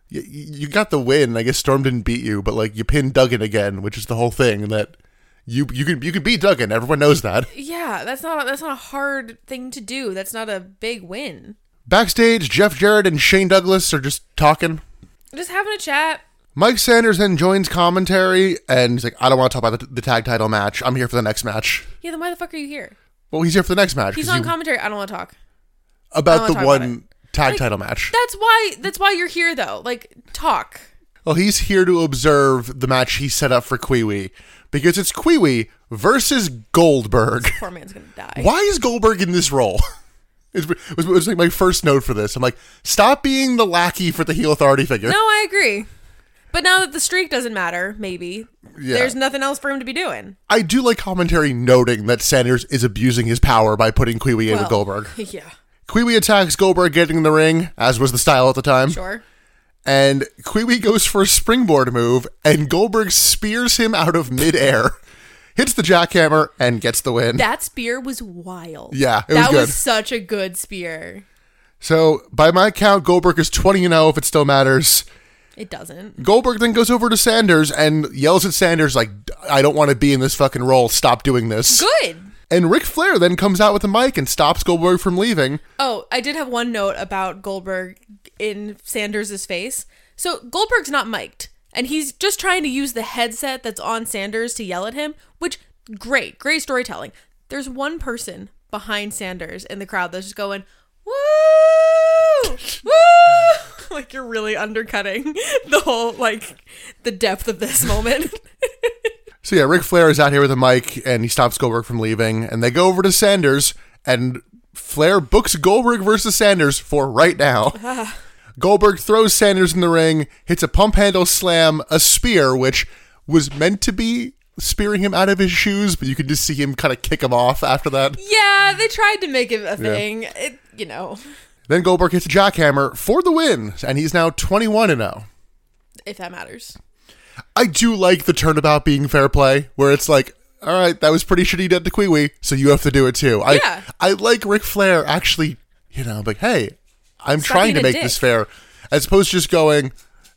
Speaker 1: You got the win. I guess Storm didn't beat you, but like you pinned Duggan again, which is the whole thing. That you can beat Duggan. Everyone knows that.
Speaker 2: Yeah, that's not a hard thing to do. That's not a big win.
Speaker 1: Backstage, Jeff Jarrett and Shane Douglas are just talking.
Speaker 2: Just having a chat.
Speaker 1: Mike Sanders then joins commentary, and he's like, I don't want to talk about the tag title match. I'm here for the next match.
Speaker 2: Yeah, then why the fuck are you here?
Speaker 1: Well, he's here for the next match.
Speaker 2: He's on commentary. I don't want to talk.
Speaker 1: About the one
Speaker 2: about
Speaker 1: tag title match.
Speaker 2: That's why you're here, though. Like, talk.
Speaker 1: Well, he's here to observe the match he set up for Kiwi, because it's Kiwi versus Goldberg.
Speaker 2: Poor man's gonna die.
Speaker 1: Why is Goldberg in this role? It was like my first note for this. I'm like, stop being the lackey for the heel authority figure.
Speaker 2: No, I agree. But now that the streak doesn't matter, maybe, there's nothing else for him to be doing.
Speaker 1: I do like commentary noting that Sanders is abusing his power by putting Kiwi in with Goldberg.
Speaker 2: Yeah.
Speaker 1: Kiwi attacks Goldberg getting in the ring, as was the style at the time.
Speaker 2: Sure.
Speaker 1: And Kiwi goes for a springboard move, and Goldberg spears him out of midair, hits the jackhammer, and gets the win.
Speaker 2: That spear was wild.
Speaker 1: Yeah, it was
Speaker 2: That
Speaker 1: good.
Speaker 2: was such a good spear.
Speaker 1: So, by my count, Goldberg is 20-0 if it still matters.
Speaker 2: It doesn't.
Speaker 1: Goldberg then goes over to Sanders and yells at Sanders like, I don't want to be in this fucking role. Stop doing this.
Speaker 2: Good.
Speaker 1: And Ric Flair then comes out with the mic and stops Goldberg from leaving.
Speaker 2: Oh, I did have one note about Goldberg in Sanders' face. So Goldberg's not mic'd, and he's just trying to use the headset that's on Sanders to yell at him, which, great storytelling. There's one person behind Sanders in the crowd that's just going, woo! Woo! Like, you're really undercutting the whole, like, the depth of this moment.
Speaker 1: So yeah, Ric Flair is out here with a mic, and he stops Goldberg from leaving, and they go over to Sanders, and Flair books Goldberg versus Sanders for right now. Goldberg throws Sanders in the ring, hits a pump handle slam, a spear, which was meant to be spearing him out of his shoes, but you could just see him kind of kick him off after that.
Speaker 2: Yeah, they tried to make it a thing. Yeah.
Speaker 1: Then Goldberg hits a jackhammer for the win, and he's now 21-0.
Speaker 2: If that matters.
Speaker 1: I do like the turnabout being fair play, where it's like, all right, that was pretty shitty dead to Kiwi, so you have to do it too.
Speaker 2: Yeah.
Speaker 1: I like Ric Flair actually, like, hey, I'm trying to make this fair, as opposed to just going,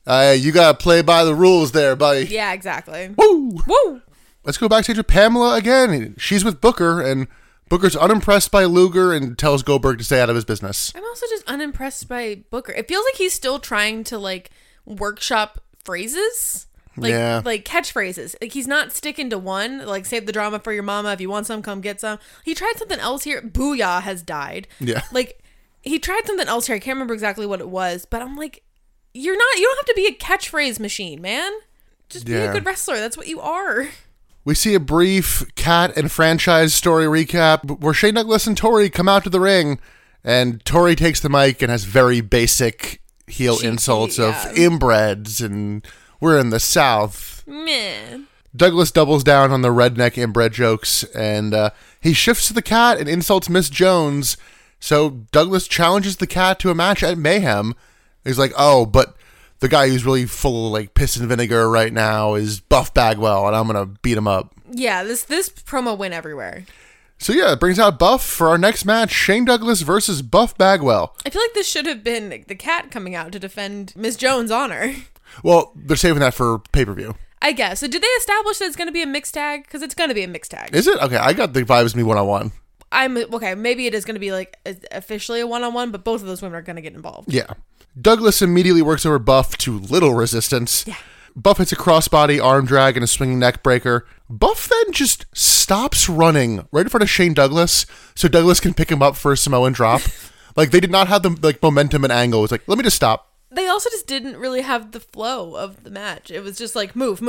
Speaker 1: You gotta play by the rules there, buddy.
Speaker 2: Yeah, exactly.
Speaker 1: Woo!
Speaker 2: Woo!
Speaker 1: Let's go backstage with Pamela again. She's with Booker, and Booker's unimpressed by Luger and tells Goldberg to stay out of his business.
Speaker 2: I'm also just unimpressed by Booker. It feels like he's still trying to, like, workshop phrases. Like catchphrases. Like, he's not sticking to one. Like, save the drama for your mama. If you want some, come get some. He tried something else here. Booyah has died.
Speaker 1: Yeah.
Speaker 2: Like, he tried something else here. I can't remember exactly what it was, but I'm like, you don't have to be a catchphrase machine, man. Just be a good wrestler. That's what you are.
Speaker 1: We see a brief Cat and franchise story recap where Shane Douglas and Tori come out to the ring, and Tori takes the mic and has very basic heel insults of inbreds and we're in the South.
Speaker 2: Meh.
Speaker 1: Douglas doubles down on the redneck inbred jokes, and he shifts to the Cat and insults Miss Jones. So Douglas challenges the Cat to a match at Mayhem. He's like, oh, but the guy who's really full of like piss and vinegar right now is Buff Bagwell, and I'm going to beat him up.
Speaker 2: Yeah, this promo went everywhere.
Speaker 1: So yeah, it brings out Buff for our next match, Shane Douglas versus Buff Bagwell.
Speaker 2: I feel like this should have been the Cat coming out to defend Miss Jones' honor.
Speaker 1: Well, they're saving that for pay-per-view.
Speaker 2: I guess. So did they establish that it's going to be a mixed tag? Because it's going to be a mixed tag.
Speaker 1: Is it? Okay, I got the vibes me one-on-one.
Speaker 2: Okay, maybe it is going to be like officially a one-on-one, but both of those women are going to get involved.
Speaker 1: Yeah. Douglas immediately works over Buff to little resistance.
Speaker 2: Yeah.
Speaker 1: Buff hits a crossbody arm drag and a swinging neck breaker. Buff then just stops running right in front of Shane Douglas so Douglas can pick him up for a Samoan drop. Like, they did not have the like momentum and angle. It's like, let me just stop.
Speaker 2: They also just didn't really have the flow of the match. It was just like move.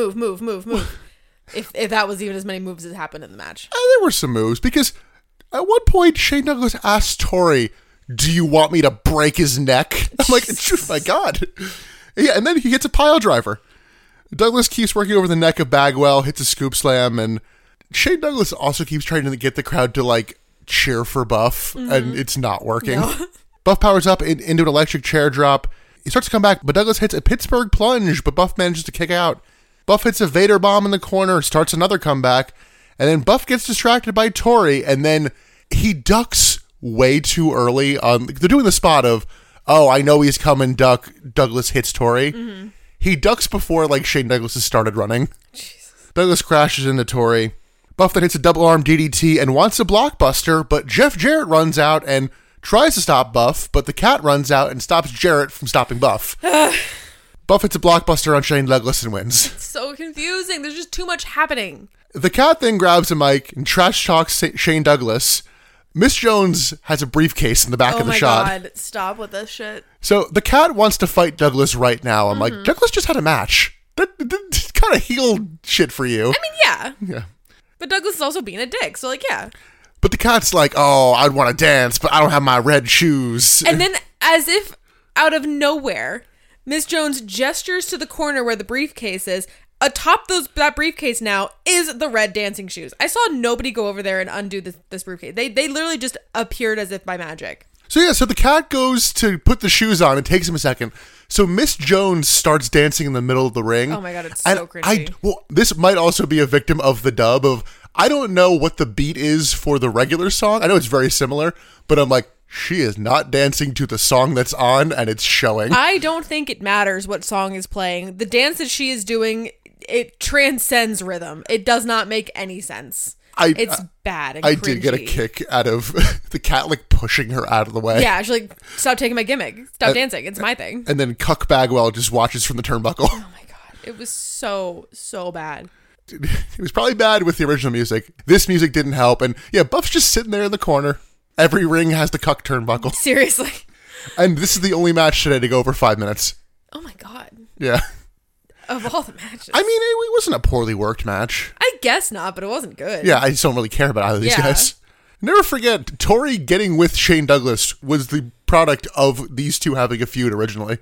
Speaker 2: if that was even as many moves as happened in the match.
Speaker 1: There were some moves because at one point Shane Douglas asked Tori, do you want me to break his neck? I'm like, oh my God. Yeah, and then he hits a pile driver. Douglas keeps working over the neck of Bagwell, hits a scoop slam, and Shane Douglas also keeps trying to get the crowd to like cheer for Buff, and it's not working. No. Buff powers up into an electric chair drop. He starts to come back, but Douglas hits a Pittsburgh plunge, but Buff manages to kick out. Buff hits a Vader bomb in the corner, starts another comeback, and then Buff gets distracted by Tori, and then he ducks way too early. They're doing the spot of, oh, I know he's coming, duck. Douglas hits Tori. Mm-hmm. He ducks before like Shane Douglas has started running. Jesus. Douglas crashes into Tori. Buff then hits a double arm DDT and wants a blockbuster, but Jeff Jarrett runs out and tries to stop Buff, but the Cat runs out and stops Jarrett from stopping Buff. Buff hits a blockbuster on Shane Douglas and wins.
Speaker 2: It's so confusing. There's just too much happening.
Speaker 1: The Cat then grabs a mic and trash talks Shane Douglas. Miss Jones has a briefcase in the back of the shot.
Speaker 2: Oh my God, stop with this shit.
Speaker 1: So the Cat wants to fight Douglas right now. I'm like, Douglas just had a match. That kind of healed shit for you.
Speaker 2: I mean, yeah. Yeah. But Douglas is also being a dick, so like, yeah.
Speaker 1: But the Cat's like, oh, I'd want to dance, but I don't have my red shoes.
Speaker 2: And then, as if out of nowhere, Miss Jones gestures to the corner where the briefcase is. Atop that briefcase now is the red dancing shoes. I saw nobody go over there and undo this briefcase. They literally just appeared as if by magic.
Speaker 1: So yeah, so the Cat goes to put the shoes on. It takes him a second. So Miss Jones starts dancing in the middle of the ring.
Speaker 2: Oh my God, it's so cringy.
Speaker 1: This might also be a victim of the dub of, I don't know what the beat is for the regular song. I know it's very similar, but I'm like, she is not dancing to the song that's on, and it's showing.
Speaker 2: I don't think it matters what song is playing. The dance that she is doing, it transcends rhythm. It does not make any sense. It's bad and cringy.
Speaker 1: I did get a kick out of the Cat like pushing her out of the way.
Speaker 2: Yeah, she's like, stop taking my gimmick. Stop dancing. It's my thing.
Speaker 1: And then Cuck Bagwell just watches from the turnbuckle.
Speaker 2: Oh my God. It was so bad.
Speaker 1: It was probably bad with the original music. This music didn't help. And yeah, Buff's just sitting there in the corner. Every ring has the Cuck turnbuckle.
Speaker 2: Seriously.
Speaker 1: And this is the only match today to go over 5 minutes.
Speaker 2: Oh my God.
Speaker 1: Yeah.
Speaker 2: Of all the matches.
Speaker 1: I mean, it wasn't a poorly worked match.
Speaker 2: I guess not, but it wasn't good.
Speaker 1: Yeah, I just don't really care about either of these guys. Never forget, Tori getting with Shane Douglas was the product of these two having a feud originally.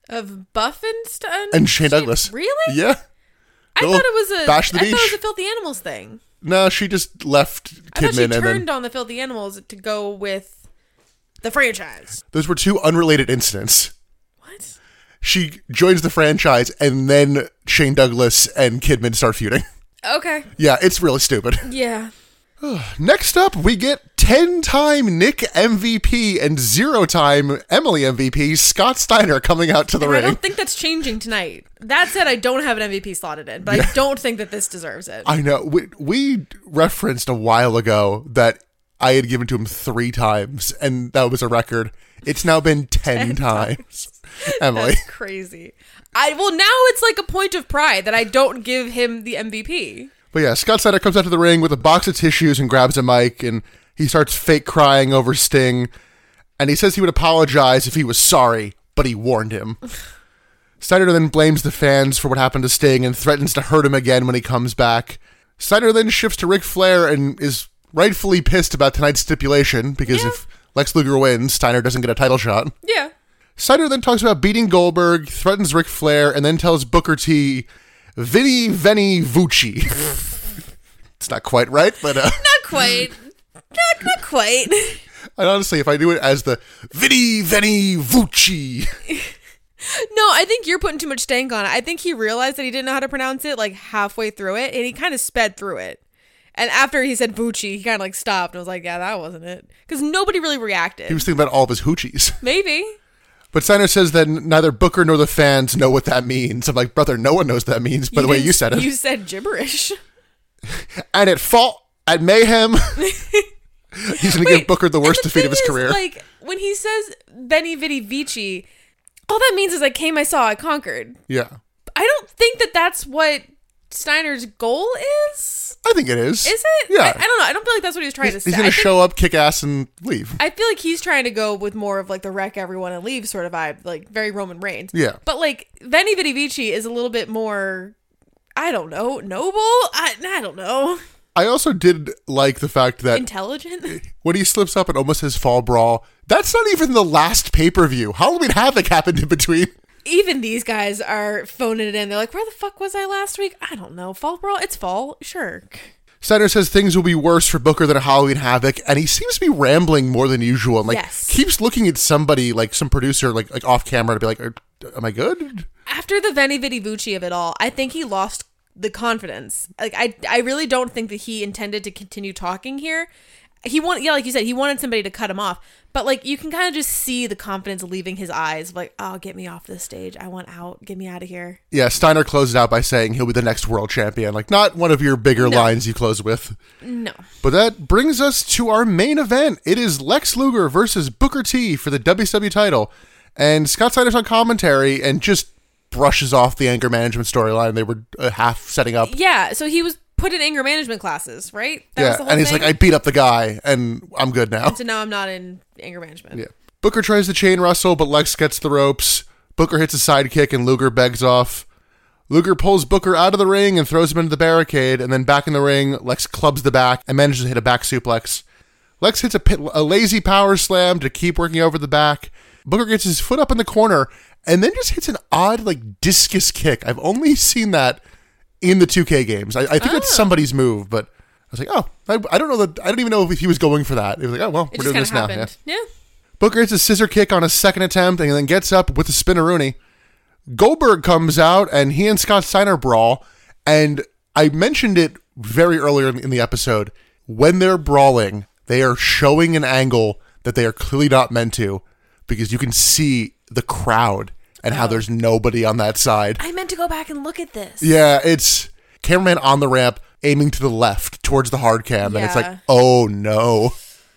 Speaker 2: Of Buff
Speaker 1: and Shane Douglas.
Speaker 2: Really?
Speaker 1: Yeah.
Speaker 2: I thought it was
Speaker 1: Bash the Beach.
Speaker 2: I thought it was a Filthy Animals thing.
Speaker 1: No, she just left Kidman.
Speaker 2: I thought she turned on the Filthy Animals to go with the franchise.
Speaker 1: Those were two unrelated incidents.
Speaker 2: What?
Speaker 1: She joins the franchise, and then Shane Douglas and Kidman start feuding.
Speaker 2: Okay.
Speaker 1: Yeah, it's really stupid.
Speaker 2: Yeah.
Speaker 1: Next up, we get 10-time Nick MVP and 0-time Emily MVP Scott Steiner coming out to the
Speaker 2: I
Speaker 1: ring.
Speaker 2: don't think that's changing tonight. That said, I don't have an MVP slotted in, but I don't think that this deserves it.
Speaker 1: I know. We referenced a while ago that I had given to him 3 times, and that was a record. It's now been 10 times. Emily.
Speaker 2: That's crazy. Well, now it's like a point of pride that I don't give him the MVP.
Speaker 1: But yeah, Scott Steiner comes out to the ring with a box of tissues and grabs a mic, and he starts fake crying over Sting. And he says he would apologize if he was sorry, but he warned him. Steiner then blames the fans for what happened to Sting and threatens to hurt him again when he comes back. Steiner then shifts to Ric Flair and is rightfully pissed about tonight's stipulation, because if Lex Luger wins, Steiner doesn't get a title shot.
Speaker 2: Yeah.
Speaker 1: Steiner then talks about beating Goldberg, threatens Ric Flair, and then tells Booker T, Vini Veni Vucci. It's not quite right, but...
Speaker 2: Not quite. Not quite.
Speaker 1: And honestly, if I do it as the Vini Veni Vucci...
Speaker 2: No, I think you're putting too much stank on it. I think he realized that he didn't know how to pronounce it like halfway through it, and he kind of sped through it. And after he said Vucci, he kind of like stopped and was like, yeah, that wasn't it. Because nobody really reacted.
Speaker 1: He was thinking about all of his hoochies.
Speaker 2: Maybe.
Speaker 1: But Steiner says that neither Booker nor the fans know what that means. I'm like, brother, no one knows what that means, by the way you said it.
Speaker 2: You said gibberish.
Speaker 1: And at Mayhem, he's going to give Booker the worst defeat of his career.
Speaker 2: Like, when he says Veni Vidi Vici, all that means is I came, I saw, I conquered.
Speaker 1: Yeah.
Speaker 2: I don't think that that's what Steiner's goal is.
Speaker 1: I think it is.
Speaker 2: Is it?
Speaker 1: Yeah.
Speaker 2: I don't know. I don't feel like that's what he was trying to say.
Speaker 1: He's going to show up, kick ass, and leave.
Speaker 2: I feel like he's trying to go with more of like the wreck everyone and leave sort of vibe, like very Roman Reigns.
Speaker 1: Yeah.
Speaker 2: But like Veni Vidi Vici is a little bit more, I don't know, noble? I don't know.
Speaker 1: I also did like the fact that
Speaker 2: intelligent.
Speaker 1: When he slips up and almost says fall brawl, that's not even the last pay-per-view. Halloween Havoc happened in between.
Speaker 2: Even these guys are phoning it in. They're like, where the fuck was I last week? I don't know. Fall brawl? It's fall. Sure.
Speaker 1: Steiner says things will be worse for Booker than a Halloween Havoc, and he seems to be rambling more than usual. And like, keeps looking at somebody, like some producer, like off camera, to be like, am I good?
Speaker 2: After the Veni Vidi Vici of it all, I think he lost the confidence. Like, I really don't think that he intended to continue talking here. Like you said, he wanted somebody to cut him off. But like, you can kind of just see the confidence leaving his eyes. Like, oh, get me off this stage. I want out. Get me out of here.
Speaker 1: Yeah, Steiner closes out by saying he'll be the next world champion. Like, not one of your bigger lines you close with.
Speaker 2: No.
Speaker 1: But that brings us to our main event. It is Lex Luger versus Booker T for the WCW title. And Scott Steiner's on commentary and just brushes off the anger management storyline they were half setting up.
Speaker 2: Yeah, so he was put in anger management classes, right? That was the whole
Speaker 1: and he's
Speaker 2: thing?
Speaker 1: like, I beat up the guy, and I'm good now.
Speaker 2: And so now I'm not in anger management.
Speaker 1: Yeah. Booker tries to chain wrestle, but Lex gets the ropes. Booker hits a sidekick, and Luger begs off. Luger pulls Booker out of the ring and throws him into the barricade, and then back in the ring, Lex clubs the back and manages to hit a back suplex. Lex hits a lazy power slam to keep working over the back. Booker gets his foot up in the corner, and then just hits an odd, like, discus kick. I've only seen that in the 2K games. I think that's somebody's move, but I was like, I don't know that. I don't even know if he was going for that. It was like, oh, well, we're doing this now.
Speaker 2: Yeah.
Speaker 1: Booker hits a scissor kick on a second attempt and then gets up with a spinneroonie. Goldberg comes out and he and Scott Steiner brawl. And I mentioned it very earlier in the episode. When they're brawling, they are showing an angle that they are clearly not meant to, because you can see the crowd and how there's nobody on that side.
Speaker 2: I meant to go back and look at this.
Speaker 1: Yeah, it's cameraman on the ramp aiming to the left towards the hard cam. And it's like, oh no.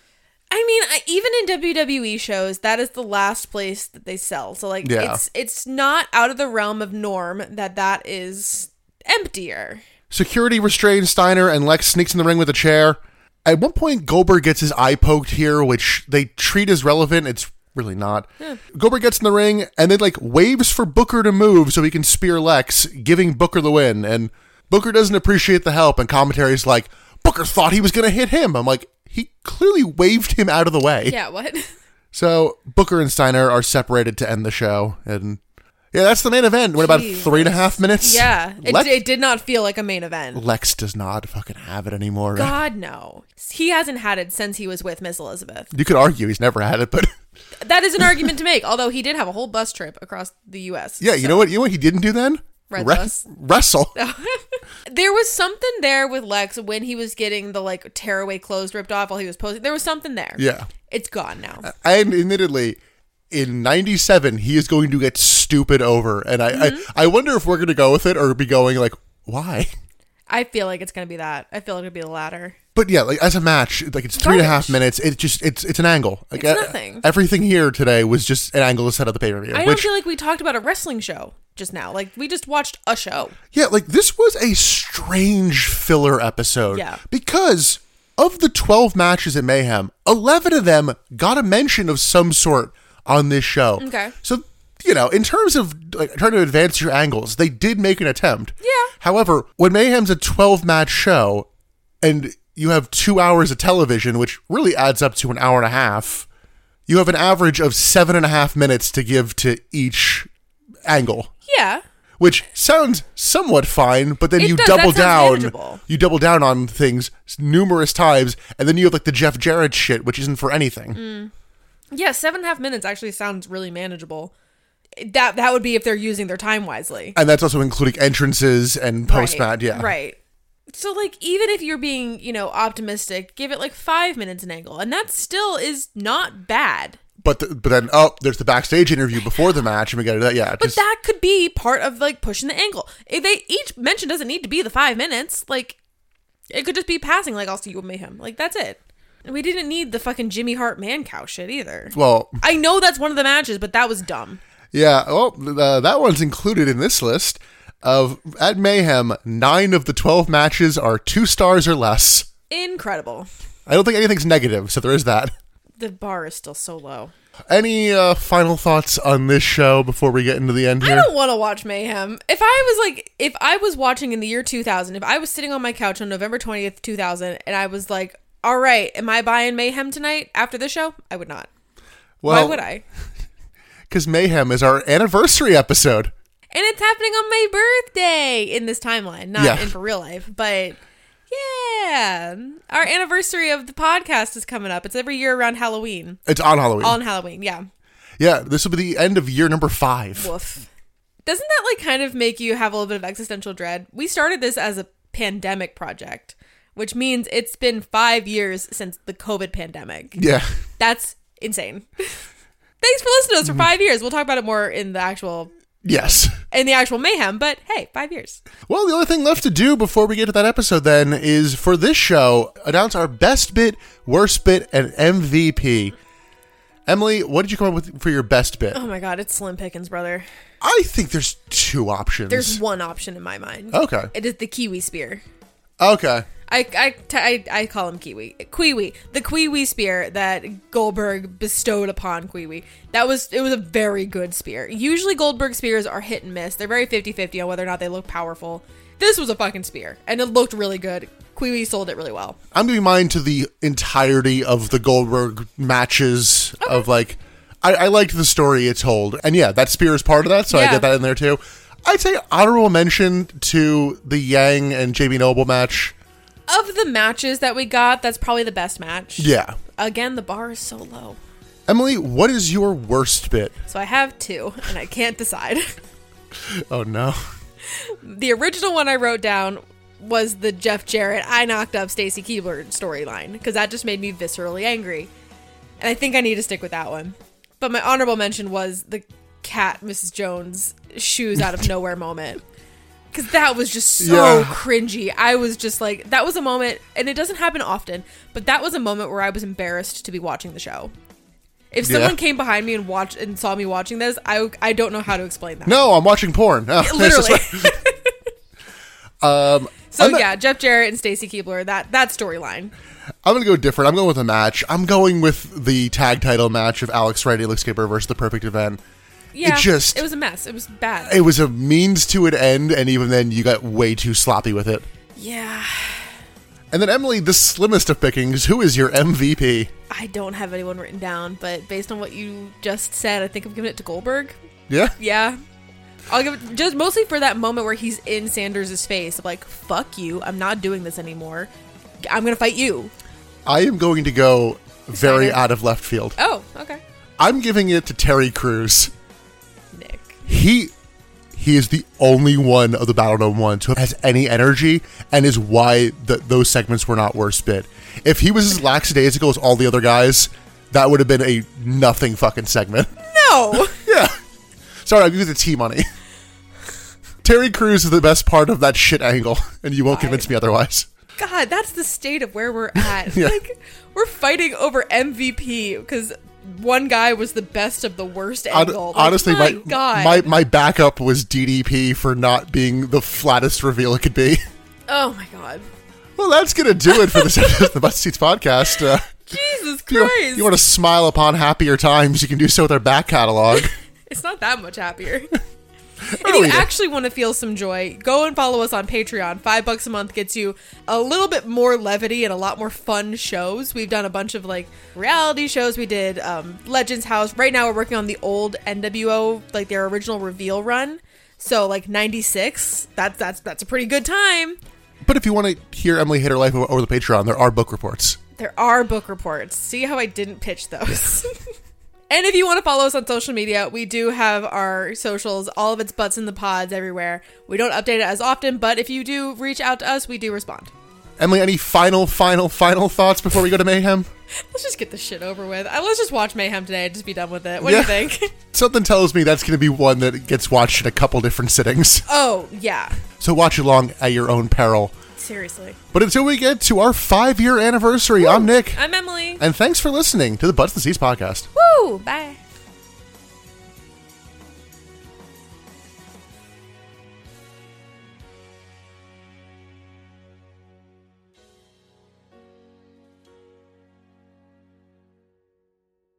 Speaker 2: I mean, even in WWE shows, that is the last place that they sell. So like, it's not out of the realm of norm that is emptier.
Speaker 1: Security restrains Steiner and Lex sneaks in the ring with a chair. At one point, Goldberg gets his eye poked here, which they treat as relevant. It's really not. Yeah. Goldberg gets in the ring and then like waves for Booker to move so he can spear Lex, giving Booker the win. And Booker doesn't appreciate the help, and commentary's like, Booker thought he was going to hit him. I'm like, he clearly waved him out of the way.
Speaker 2: Yeah, what?
Speaker 1: So Booker and Steiner are separated to end the show. And yeah, that's the main event. It went about 3.5 minutes.
Speaker 2: Yeah, it did not feel like a main event.
Speaker 1: Lex does not fucking have it anymore.
Speaker 2: God, no. He hasn't had it since he was with Miss Elizabeth.
Speaker 1: You could argue he's never had it, but...
Speaker 2: That is an argument to make, although he did have a whole bus trip across the U.S.
Speaker 1: Yeah, you know what he didn't do then?
Speaker 2: Wrestle.
Speaker 1: Wrestle.
Speaker 2: There was something there with Lex when he was getting the like tearaway clothes ripped off while he was posing. There was something there.
Speaker 1: Yeah.
Speaker 2: It's gone now.
Speaker 1: And admittedly, in 97, he is going to get stupid over. And I wonder if we're going to go with it or be going like, why?
Speaker 2: I feel like it's going to be that. I feel like it'll be the latter.
Speaker 1: But yeah, like as a match, like it's 3.5 minutes. It's an angle. Like
Speaker 2: it's nothing.
Speaker 1: Everything here today was just an angle to set up the pay-per-view.
Speaker 2: I don't feel like we talked about a wrestling show just now. Like we just watched a show.
Speaker 1: Yeah, like this was a strange filler episode.
Speaker 2: Yeah.
Speaker 1: Because of the 12 matches at Mayhem, 11 of them got a mention of some sort on this show.
Speaker 2: Okay.
Speaker 1: So, you know, in terms of like trying to advance your angles, they did make an attempt.
Speaker 2: Yeah.
Speaker 1: However, when Mayhem's a 12-match show and you have 2 hours of television, which really adds up to an hour and a half, you have an average of 7.5 minutes to give to each angle.
Speaker 2: Yeah.
Speaker 1: Which sounds somewhat fine, but then
Speaker 2: It
Speaker 1: you
Speaker 2: does.
Speaker 1: double
Speaker 2: That sounds
Speaker 1: down.
Speaker 2: manageable.
Speaker 1: You double down on things numerous times, and then you have like the Jeff Jarrett shit, which isn't for anything.
Speaker 2: Yeah, 7.5 minutes actually sounds really manageable. That would be if they're using their time wisely.
Speaker 1: And that's also including entrances and post-match, yeah.
Speaker 2: Right. So, like, even if you're being, optimistic, give it, like, 5 minutes an angle. And that still is not bad.
Speaker 1: But then, there's the backstage interview before the match, and we got to do that, yeah.
Speaker 2: But that could be part of, like, pushing the angle. If each mention doesn't need to be the 5 minutes. Like, it could just be passing, like, I'll see you with Mayhem. Like, that's it. We didn't need the fucking Jimmy Hart man cow shit either.
Speaker 1: Well,
Speaker 2: I know that's one of the matches, but that was dumb.
Speaker 1: Yeah, well, that one's included in this list. At Mayhem, 9 of the 12 matches are 2 stars or less.
Speaker 2: Incredible.
Speaker 1: I don't think anything's negative, so there is that.
Speaker 2: The bar is still so low.
Speaker 1: Any final thoughts on this show before we get into the end here?
Speaker 2: I don't want to watch Mayhem. If I was watching in the year 2000, if I was sitting on my couch on November 20th, 2000, and I was like, all right, am I buying Mayhem tonight after this show? I would not.
Speaker 1: Well,
Speaker 2: why would I?
Speaker 1: Because Mayhem is our anniversary episode.
Speaker 2: And it's happening on my birthday in this timeline, not in for real life. But yeah, our anniversary of the podcast is coming up. It's every year around Halloween.
Speaker 1: It's on Halloween.
Speaker 2: On Halloween, yeah.
Speaker 1: Yeah, this will be the end of year number 5.
Speaker 2: Woof. Doesn't that like kind of make you have a little bit of existential dread? We started this as a pandemic project, which means it's been 5 years since the COVID pandemic.
Speaker 1: Yeah.
Speaker 2: That's insane. Thanks for listening to us for 5 years. We'll talk about it more in the actual Mayhem, but hey, 5 years.
Speaker 1: Well, the only thing left to do before we get to that episode then is for this show, announce our best bit, worst bit, and MVP. Emily, what did you come up with for your best bit?
Speaker 2: Oh my god, it's Slim Pickens, brother.
Speaker 1: I think there's 2 options.
Speaker 2: There's one option in my mind.
Speaker 1: Okay.
Speaker 2: It is the Kiwi Spear.
Speaker 1: Okay.
Speaker 2: I call him Kiwi. The Kiwi spear that Goldberg bestowed upon Kiwi. It was a very good spear. Usually Goldberg spears are hit and miss. They're very 50-50 on whether or not they look powerful. This was a fucking spear, and it looked really good. Kiwi sold it really well.
Speaker 1: I'm giving mine to the entirety of the Goldberg matches of like, I liked the story it told. And yeah, that spear is part of that, so I get that in there too. I'd say honorable mention to the Yang and JB Noble match.
Speaker 2: Of the matches that we got, that's probably the best match.
Speaker 1: Yeah.
Speaker 2: Again, the bar is so low.
Speaker 1: Emily, what is your worst bit?
Speaker 2: So I have 2, and I can't decide.
Speaker 1: Oh, no.
Speaker 2: The original one I wrote down was the Jeff Jarrett, I knocked up Stacy Keibler storyline, because that just made me viscerally angry. And I think I need to stick with that one. But my honorable mention was the Cat Mrs. Jones shoes out of nowhere moment. Because that was just so cringy. I was just like, that was a moment, and it doesn't happen often, but that was a moment where I was embarrassed to be watching the show. If someone came behind me and saw me watching this, I don't know how to explain that.
Speaker 1: No, I'm watching porn. Oh,
Speaker 2: literally. Jeff Jarrett and Stacy Keibler, that storyline.
Speaker 1: I'm going to go different. I'm going with a match. I'm going with the tag title match of Alex Wright, Alex Skipper versus The Perfect Event.
Speaker 2: Yeah, it was a mess. It was bad.
Speaker 1: It was a means to an end, and even then, you got way too sloppy with it.
Speaker 2: Yeah.
Speaker 1: And then, Emily, the slimmest of pickings, who is your MVP?
Speaker 2: I don't have anyone written down, but based on what you just said, I think I'm giving it to Goldberg.
Speaker 1: Yeah?
Speaker 2: Yeah. I'll give it just mostly for that moment where he's in Sanders' face of like, fuck you, I'm not doing this anymore. I'm going to fight you.
Speaker 1: I am going to go very out of left field.
Speaker 2: Oh, okay.
Speaker 1: I'm giving it to Terry Crews.
Speaker 2: Nick.
Speaker 1: He he is the only one of the Battle Dome one to has any energy, and is why those segments were not worse bit. If he was as lackadaisical as all the other guys, that would have been a nothing fucking segment.
Speaker 2: No.
Speaker 1: Yeah. Sorry, I'll give you the T money. Terry Crews is the best part of that shit angle, and you won't convince me otherwise.
Speaker 2: God, that's the state of where we're at.
Speaker 1: Yeah.
Speaker 2: Like, we're fighting over MVP because one guy was the best of the worst angle. Like,
Speaker 1: Honestly,
Speaker 2: God.
Speaker 1: my backup was DDP for not being the flattest reveal it could be.
Speaker 2: Oh my God.
Speaker 1: Well, that's going to do it for this episode of the Butt Seats podcast.
Speaker 2: Jesus Christ.
Speaker 1: You want to smile upon happier times, you can do so with our back catalog.
Speaker 2: It's not that much happier. If you actually want to feel some joy, go and follow us on Patreon. $5 a month gets you a little bit more levity and a lot more fun shows. We've done a bunch of like reality shows. We did Legends House. Right now we're working on the old NWO, like their original reveal run. So like 96. That's a pretty good time.
Speaker 1: But if you want to hear Emily hate her life over the Patreon, there are book reports.
Speaker 2: There are book reports. See how I didn't pitch those. And if you want to follow us on social media, we do have our socials, all of its butts in the pods everywhere. We don't update it as often, but if you do reach out to us, we do respond.
Speaker 1: Emily, any final thoughts before we go to Mayhem?
Speaker 2: Let's just get this shit over with. Let's just watch Mayhem today and just be done with it. What do you think?
Speaker 1: Something tells me that's going to be one that gets watched in a couple different sittings.
Speaker 2: Oh, yeah.
Speaker 1: So watch along at your own peril.
Speaker 2: Seriously.
Speaker 1: But until we get to our 5-year anniversary, I'm Nick.
Speaker 2: I'm Emily.
Speaker 1: And thanks for listening to the Butts and Seats podcast.
Speaker 2: Woo! Bye.